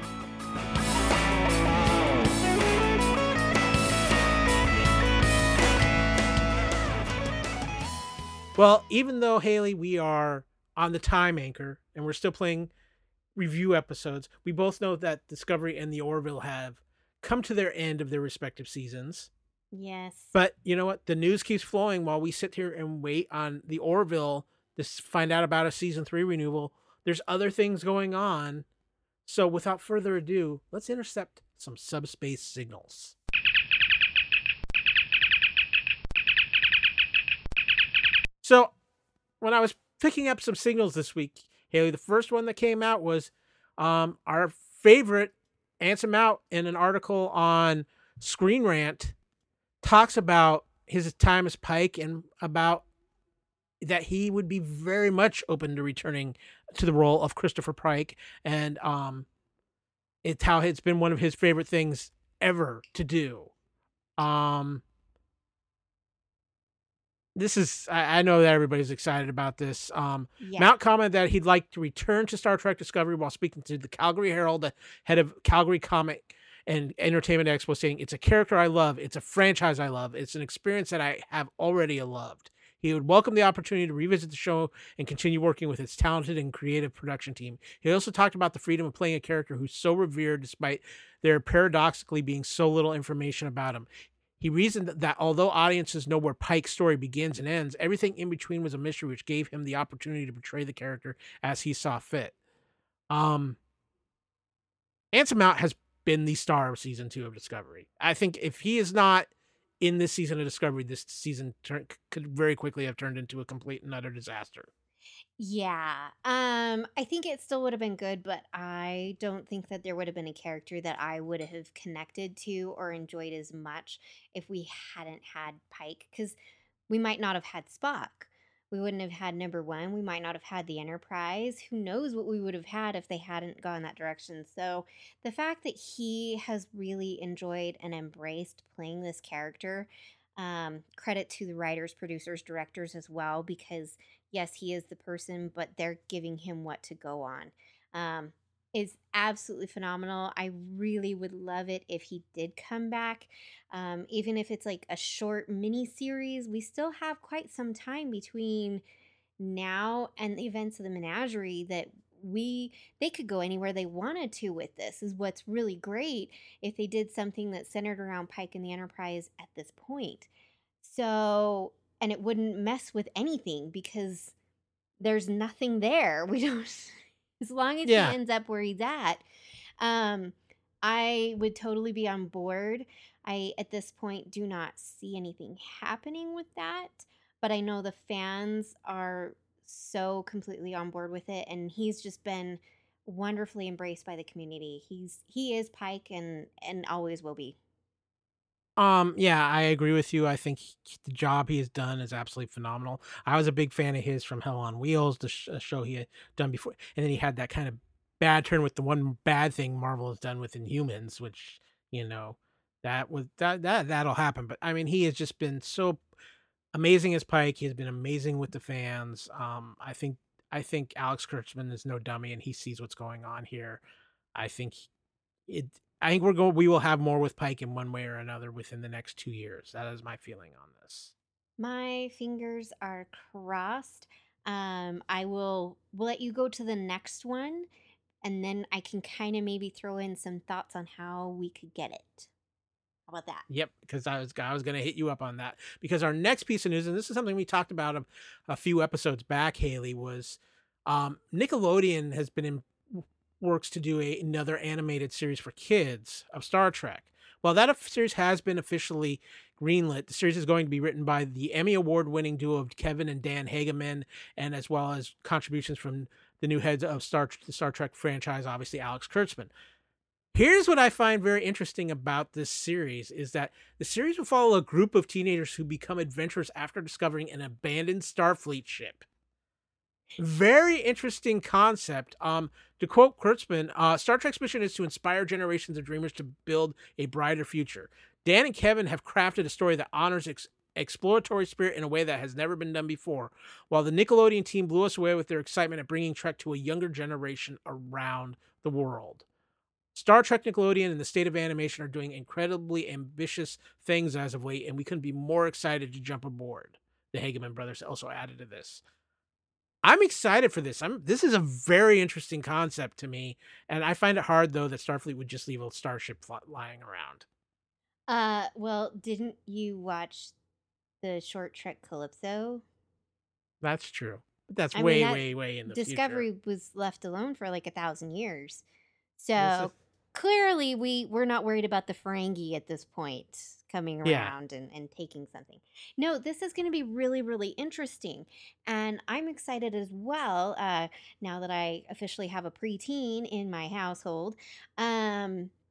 Well, even though, Haley, we are on the time anchor and we're still playing review episodes, we both know that Discovery and the Orville have come to their end of their respective seasons. Yes. But you know what? The news keeps flowing while we sit here and wait on the Orville to find out about a season three renewal. There's other things going on. So without further ado, let's intercept some subspace signals. So when I was picking up some signals this week, Haley, the first one that came out was um, our favorite Anson Mount in an article on Screen Rant talks about his time as Pike and about that he would be very much open to returning to the role of Christopher Pike, and um, it's how it's been one of his favorite things ever to do. Um, this is I, I know that everybody's excited about this. Um, Yeah. Mount commented that he'd like to return to Star Trek Discovery while speaking to the Calgary Herald, the head of Calgary Comic and Entertainment Expo, saying, "It's a character I love. It's a franchise I love. It's an experience that I have already loved." He would welcome the opportunity to revisit the show and continue working with its talented and creative production team. He also talked about the freedom of playing a character who's so revered despite there paradoxically being so little information about him. He reasoned that although audiences know where Pike's story begins and ends, everything in between was a mystery, which gave him the opportunity to portray the character as he saw fit. Um, Anson Mount has been the star of season two of Discovery. I think if he is not in this season of Discovery, this season turn, could very quickly have turned into a complete and utter disaster. Yeah. Um, I think it still would have been good, but I don't think that there would have been a character that I would have connected to or enjoyed as much if we hadn't had Pike, because we might not have had Spock. We wouldn't have had number one. We might not have had the Enterprise. Who knows what we would have had if they hadn't gone that direction. So the fact that he has really enjoyed and embraced playing this character, um, credit to the writers, producers, directors as well, because yes, he is the person, but they're giving him what to go on. Um, is absolutely phenomenal. I really would love it if he did come back. Um, even if it's like a short mini series, we still have quite some time between now and the events of the menagerie that we they could go anywhere they wanted to with this. Is what's really great if they did something that centered around Pike and the Enterprise at this point. So, and it wouldn't mess with anything because there's nothing there. We don't, as long as Yeah. he ends up where he's at, um, I would totally be on board. I, at this point, do not see anything happening with that, but I know the fans are so completely on board with it, and he's just been wonderfully embraced by the community. He's he is Pike, and and always will be. Um, yeah, I agree with you. I think he, the job he has done is absolutely phenomenal. I was a big fan of his from Hell on Wheels, the sh- show he had done before, and then he had that kind of bad turn with the one bad thing Marvel has done with Inhumans, which you know that was that that that'll happen. But I mean, he has just been so amazing as Pike. He has been amazing with the fans. Um, I think I think Alex Kurtzman is no dummy, and he sees what's going on here. I think it. I think we're going. We will have more with Pike in one way or another within the next two years. That is my feeling on this. My fingers are crossed. Um, I will will let you go to the next one, and then I can kind of maybe throw in some thoughts on how we could get it. How about that? Yep, because I was I was going to hit you up on that because our next piece of news, and this is something we talked about a, a few episodes back, Haley, was um, Nickelodeon has been in works to do a, another animated series for kids of Star Trek. Well, that series has been officially greenlit. The series is going to be written by the Emmy Award-winning duo of Kevin and Dan Hageman, and as well as contributions from the new heads of Star the Star Trek franchise, obviously Alex Kurtzman. Here's what I find very interesting about this series is that the series will follow a group of teenagers who become adventurers after discovering an abandoned Starfleet ship. Very interesting concept. Um, to quote Kurtzman, uh, Star Trek's mission is to inspire generations of dreamers to build a brighter future. Dan and Kevin have crafted a story that honors ex- exploratory spirit in a way that has never been done before, while the Nickelodeon team blew us away with their excitement at bringing Trek to a younger generation around the world. Star Trek Nickelodeon and the state of animation are doing incredibly ambitious things as of late, and we couldn't be more excited to jump aboard. The Hageman brothers also added to this. I'm excited for this. I'm this is a very interesting concept to me, and I find it hard though that Starfleet would just leave a starship fly- lying around. Uh, well, didn't you watch the short Trek Calypso? That's true. But that's I mean, way, that way, way in the Discovery future. was left alone for like a thousand years. This So is- clearly we we're not worried about the Ferengi at this point coming Yeah. around and, and taking something. No, this is going to be really, really interesting. And I'm excited as well, uh, now that I officially have a preteen in my household. Um,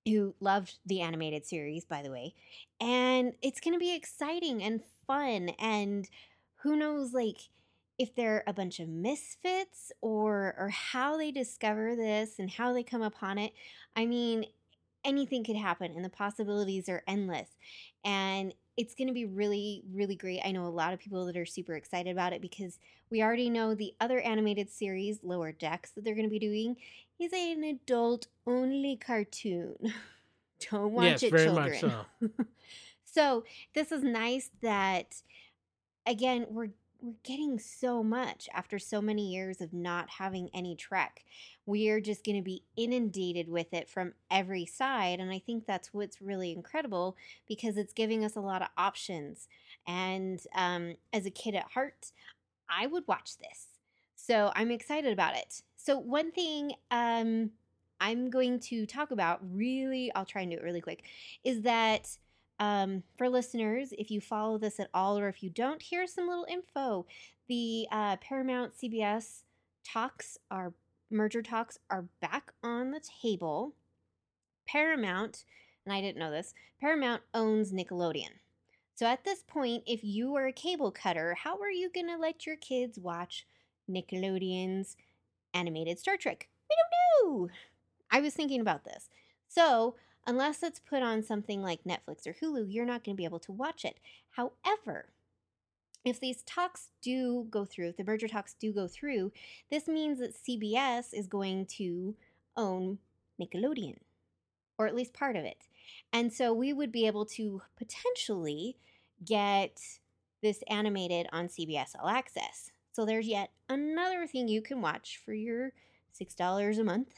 who loved the animated series, by the way. And it's going to be exciting and fun. And who knows, like, if they're a bunch of misfits or or how they discover this and how they come upon it. I mean, anything could happen and the possibilities are endless. And it's going to be really, really great. I know a lot of people that are super excited about it because we already know the other animated series, Lower Decks, that they're going to be doing is an adult only cartoon. Don't watch Yes, it, very much children. so. So, this is nice that again, we're we're getting so much after so many years of not having any Trek. We are just going to be inundated with it from every side, and I think that's what's really incredible because it's giving us a lot of options. And um, as a kid at heart, I would watch this, so I'm excited about it. So one thing um, I'm going to talk about, really, I'll try and do it really quick, is that um, for listeners, if you follow this at all or if you don't, here's some little info. The uh, Paramount C B S talks, are merger talks, are back on the table. Paramount, and I didn't know this, Paramount owns Nickelodeon. So at this point, if you were a cable cutter, how are you going to let your kids watch Nickelodeon's animated Star Trek? We don't know. I was thinking about this. So, unless it's put on something like Netflix or Hulu, you're not going to be able to watch it. However, if these talks do go through, if the merger talks do go through, this means that C B S is going to own Nickelodeon, or at least part of it. And so we would be able to potentially get this animated on C B S All Access. So there's yet another thing you can watch for your six dollars a month.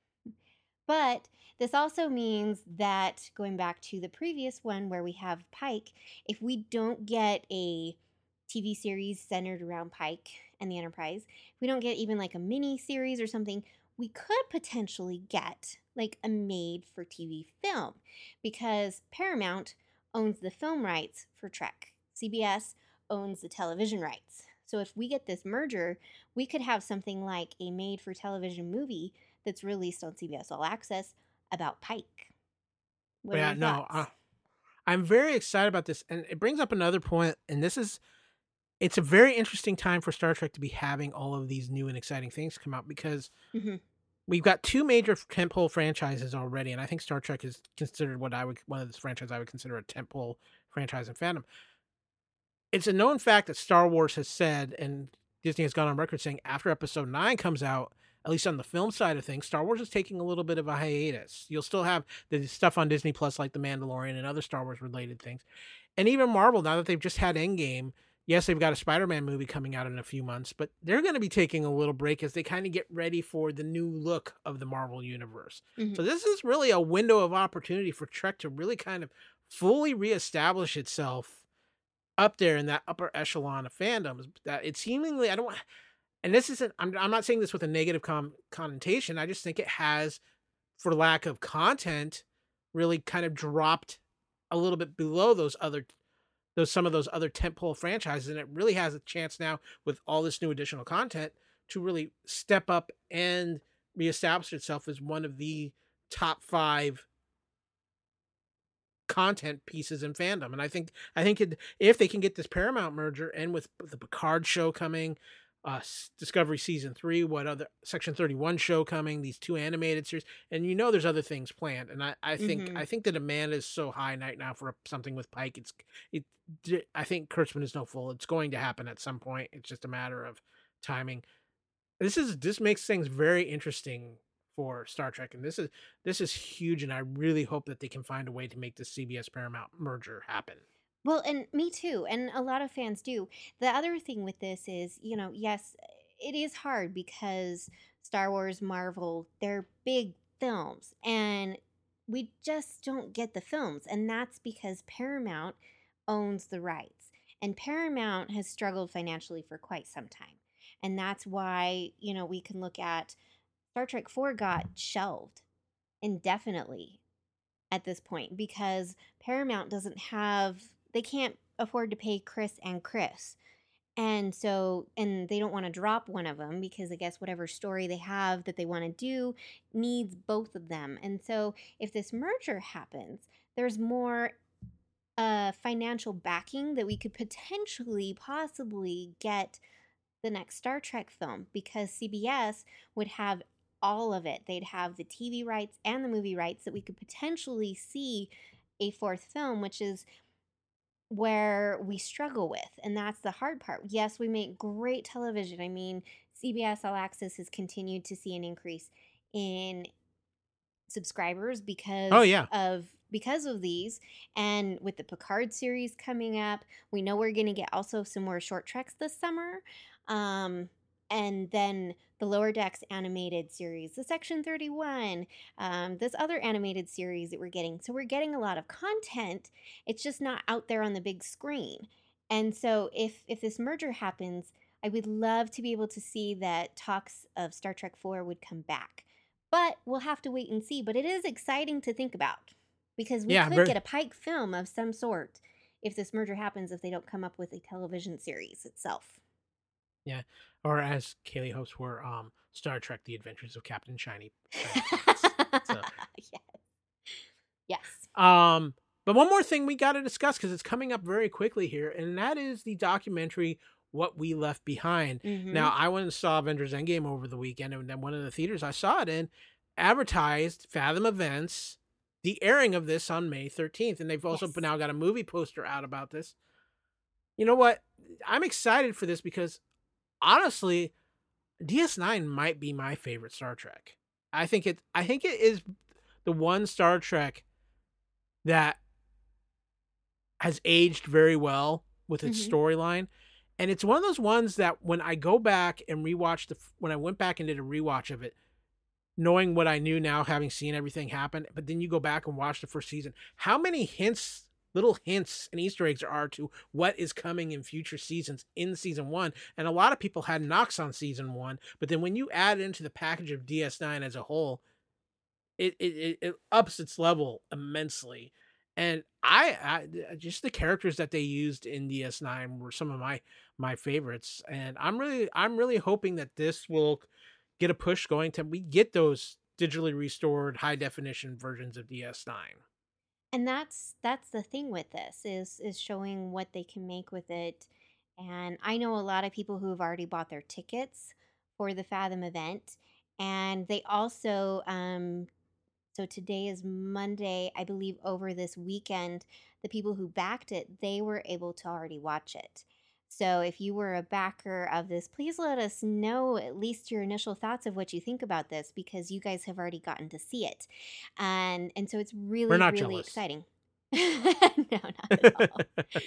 But this also means that, going back to the previous one where we have Pike, if we don't get a T V series centered around Pike and the Enterprise, if we don't get even like a mini series or something, we could potentially get like a made for T V film because Paramount owns the film rights for Trek. C B S owns the television rights. So if we get this merger, we could have something like a made for television movie that's released on C B S All Access about Pike. What are Yeah, your no, uh, thoughts? I'm very excited about this, and it brings up another point. And this is, it's a very interesting time for Star Trek to be having all of these new and exciting things come out because Mm-hmm. we've got two major tentpole franchises already, and I think Star Trek is considered what I would one of the franchises I would consider a tentpole franchise in fandom. It's a known fact that Star Wars has said, and Disney has gone on record saying after Episode Nine comes out, at least on the film side of things, Star Wars is taking a little bit of a hiatus. You'll still have the stuff on Disney Plus like The Mandalorian and other Star Wars related things, and even Marvel. Now that they've just had Endgame, yes, they've got a Spider-Man movie coming out in a few months, but they're going to be taking a little break as they kind of get ready for the new look of the Marvel universe. Mm-hmm. So this is really a window of opportunity for Trek to really kind of fully reestablish itself up there in that upper echelon of fandoms. That it seemingly, I don't, and this isn't, I'm, I'm not saying this with a negative com- connotation. I just think it has, for lack of content, really kind of dropped a little bit below those other those some of those other tentpole franchises, and it really has a chance now with all this new additional content to really step up and reestablish itself as one of the top five content pieces in fandom. And I think I think it, if they can get this Paramount merger, and with the Picard show coming, uh Discovery season three, what other Section thirty-one show coming, these two animated series, and you know there's other things planned. And I, I think Mm-hmm. I think the demand is so high right now for something with Pike. It's it I think Kurtzman is no fool. It's going to happen at some point. It's just a matter of timing. This is this makes things very interesting for Star Trek, and this is this is huge. And I really hope that they can find a way to make the C B S Paramount merger happen. Well, and me too, and a lot of fans do. The other thing with this is, you know, yes, it is hard because Star Wars, Marvel, they're big films, and we just don't get the films, and that's because Paramount owns the rights. And Paramount has struggled financially for quite some time. And that's why, you know, we can look at Star Trek four got shelved indefinitely at this point because Paramount doesn't have, they can't afford to pay Chris and Chris. And so, and they don't want to drop one of them because I guess whatever story they have that they want to do needs both of them. And so, if this merger happens, there's more uh, financial backing that we could potentially, possibly get the next Star Trek film because C B S would have all of it. They'd have the T V rights and the movie rights that we could potentially see a fourth film, which is where we struggle with. And that's the hard part. Yes, we make great television. I mean, C B S All Access has continued to see an increase in subscribers Oh because yeah. of because of these, and with the Picard series coming up, we know we're going to get also some more short treks this summer, um and then the Lower Decks animated series, the Section thirty-one, um, this other animated series that we're getting. So we're getting a lot of content. It's just not out there on the big screen. And so if if this merger happens, I would love to be able to see that talks of Star Trek four would come back. But we'll have to wait and see. But it is exciting to think about because we Yeah, could very get a Pike film of some sort if this merger happens, if they don't come up with a television series itself. yeah. Or as Kaylee hopes for, um Star Trek: The Adventures of Captain Shiny. Shiny Pants. So Yes. Yes. Um, but one more thing we got to discuss because it's coming up very quickly here, and that is the documentary "What We Left Behind." Mm-hmm. Now, I went and saw Avengers Endgame over the weekend, and then one of the theaters I saw it in advertised Fathom Events, the airing of this on May thirteenth, and they've also Yes. now got a movie poster out about this. You know what? I'm excited for this because honestly, D S nine might be my favorite Star Trek. I think it. I think it is the one Star Trek that has aged very well with its Mhm. storyline, and it's one of those ones that when I go back and rewatch the when I went back and did a rewatch of it, knowing what I knew now, having seen everything happen, but then you go back and watch the first season, how many hints, little hints and Easter eggs there are to what is coming in future seasons in season one. And a lot of people had knocks on season one, but then when you add it into the package of D S nine as a whole, it it, it, it ups its level immensely. And I, I just the characters that they used in D S nine were some of my my favorites, and I'm really I'm really hoping that this will get a push going to we get those digitally restored high definition versions of D S nine. And that's that's the thing with this is is showing what they can make with it. And I know a lot of people who have already bought their tickets for the Fathom event, and they also um so today is Monday, I believe over this weekend, the people who backed it, they were able to already watch it. So if you were a backer of this, please let us know at least your initial thoughts of what you think about this because you guys have already gotten to see it. And and so it's We're really, not really jealous. exciting. No, not at all.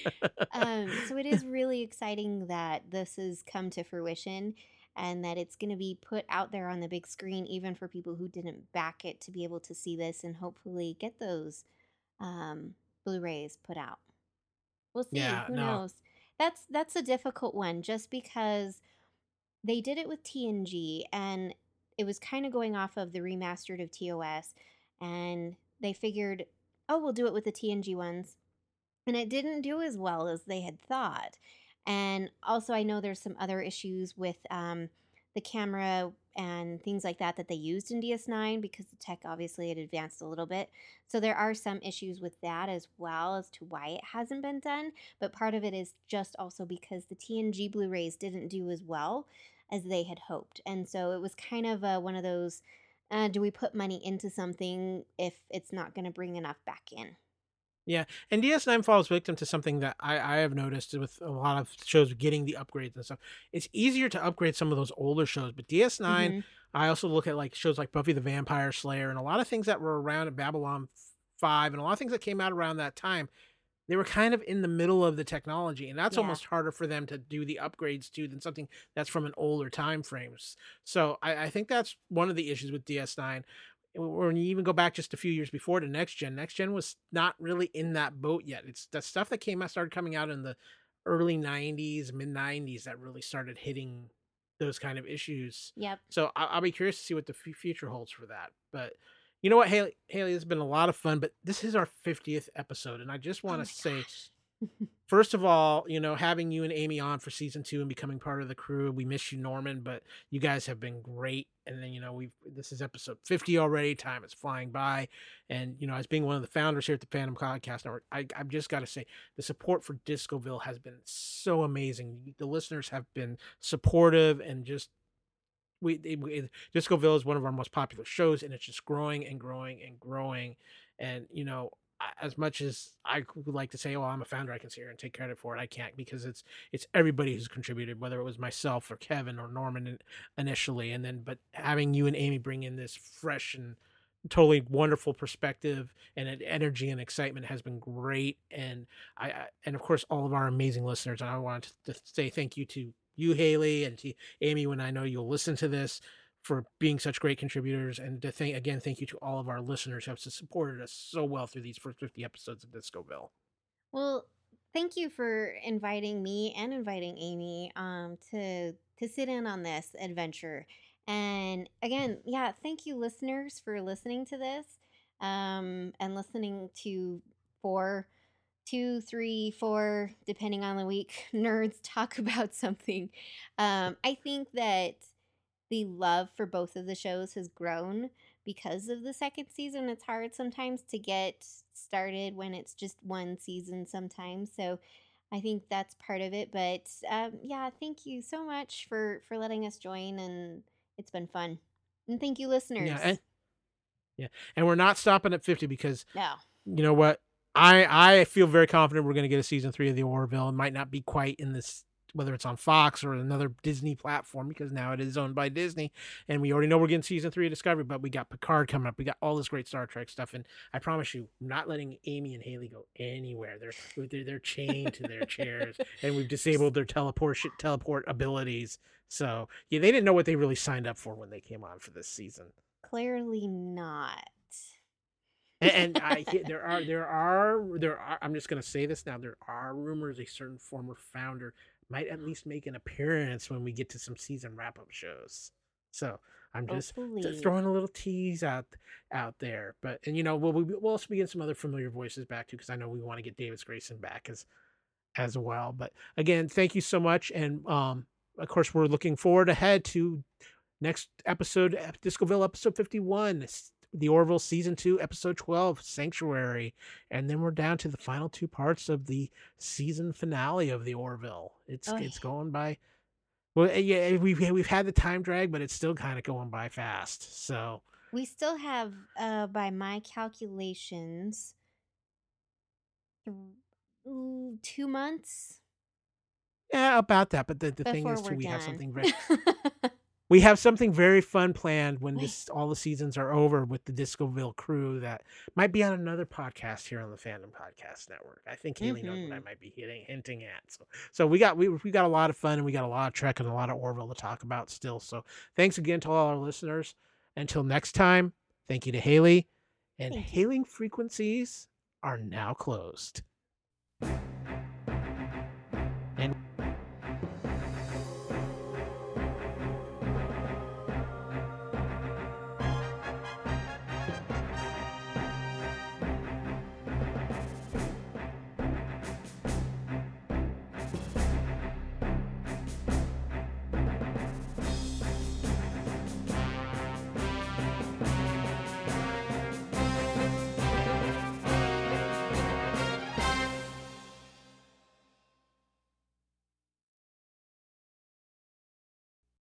Um, so it is really exciting that this has come to fruition and that it's going to be put out there on the big screen, even for people who didn't back it to be able to see this and hopefully get those um, Blu-rays put out. We'll see. Yeah, Who no. knows? That's that's a difficult one just because they did it with T N G and it was kind of going off of the remastered of T O S, and they figured, oh, we'll do it with the T N G ones. And it didn't do as well as they had thought. And also, I know there's some other issues with um, the camera and things like that that they used in D S nine because the tech obviously had advanced a little bit. So there are some issues with that as well as to why it hasn't been done. But part of it is just also because the T N G Blu-rays didn't do as well as they had hoped. And so it was kind of uh, one of those, uh, do we put money into something if it's not going to bring enough back in? Yeah, and D S nine falls victim to something that I, I have noticed with a lot of shows getting the upgrades and stuff. It's easier to upgrade some of those older shows, but D S nine, Mhm. I also look at like shows like Buffy the Vampire Slayer and a lot of things that were around at Babylon five and a lot of things that came out around that time. They were kind of in the middle of the technology, and that's Yeah. almost harder for them to do the upgrades to than something that's from an older time frames. So I, I think that's one of the issues with D S nine. When you even go back just a few years before to next gen, next gen was not really in that boat yet. It's the stuff that came out started coming out in the early nineties, mid nineties that really started hitting those kind of issues. Yep. So I- I'll be curious to see what the f- future holds for that. But you know what, Haley, Haley, this has been a lot of fun. But this is our fiftieth episode, and I just Oh want my to say gosh. First of all, you know, having you and Amy on for season two and becoming part of the crew, we miss you, Norman, but you guys have been great. And then, you know, we've, this is episode fifty already. Time is flying by. And, you know, as being one of the founders here at the Fandom Podcast Network, I, I've just got to say the support for Discoville has been so amazing. The listeners have been supportive and just, we, we Discoville is one of our most popular shows, and it's just growing and growing and growing. And, you know, as much as I would like to say, "Oh, I'm a founder, I can sit here and take credit for it," I can't, because it's it's everybody who's contributed, whether it was myself or Kevin or Norman initially, and then but having you and Amy bring in this fresh and totally wonderful perspective and energy and excitement has been great. And I, I and of course all of our amazing listeners. And I want to say thank you to you, Haley, and to Amy, when I know you'll listen to this, for being such great contributors. And to thank again, thank you to all of our listeners who have supported us so well through these first fifty episodes of Discoville. Well, thank you for inviting me and inviting Amy um, to to sit in on this adventure. And again, yeah, thank you, listeners, for listening to this um, and listening to four, two, three, four, depending on the week, nerds talk about something. Um, I think that the love for both of the shows has grown because of the second season. It's hard sometimes to get started when it's just one season sometimes. So I think that's part of it. But um, yeah, thank you so much for, for letting us join, and it's been fun. And thank you, listeners. Yeah, and, yeah, and we're not stopping at fifty, because no. you know what? I I feel very confident we're going to get a season three of the Orville. It might not be quite in this, whether it's on Fox or another Disney platform, because now it is owned by Disney, and we already know we're getting season three of Discovery, but we got Picard coming up. We got all this great Star Trek stuff. And I promise you, I'm not letting Amy and Haley go anywhere. They're, they're, they're chained to their chairs, and we've disabled their teleport, teleport abilities. So yeah, they didn't know what they really signed up for when they came on for this season. Clearly not. and, and I, there are, there are, there are, I'm just going to say this now. There are rumors a certain former founder might at least make an appearance when we get to some season wrap-up shows. So I'm just, just throwing a little tease out out there. But, and you know, we'll, we'll also be getting some other familiar voices back too, because I know we want to get Davis Grayson back as as well. But again, thank you so much. And um, of course, we're looking forward ahead to next episode, Discoville episode fifty-one, the Orville season two, episode twelve, Sanctuary. And then we're down to the final two parts of the season finale of the Orville. It's oh. it's going by. Well, yeah, we've we've had the time drag, but it's still kind of going by fast. So we still have, uh, by my calculations, th- two months. Yeah, about that. But the, the thing is, too, we done. have something very. We have something very fun planned when this all the seasons are over with the Discoville crew that might be on another podcast here on the Fandom Podcast Network. I think Haley mm-hmm. knows what I might be hitting, hinting at. So, so we got we we got a lot of fun, and we got a lot of Trek and a lot of Orville to talk about still. So thanks again to all our listeners. Until next time, thank you to Haley, and hailing frequencies are now closed.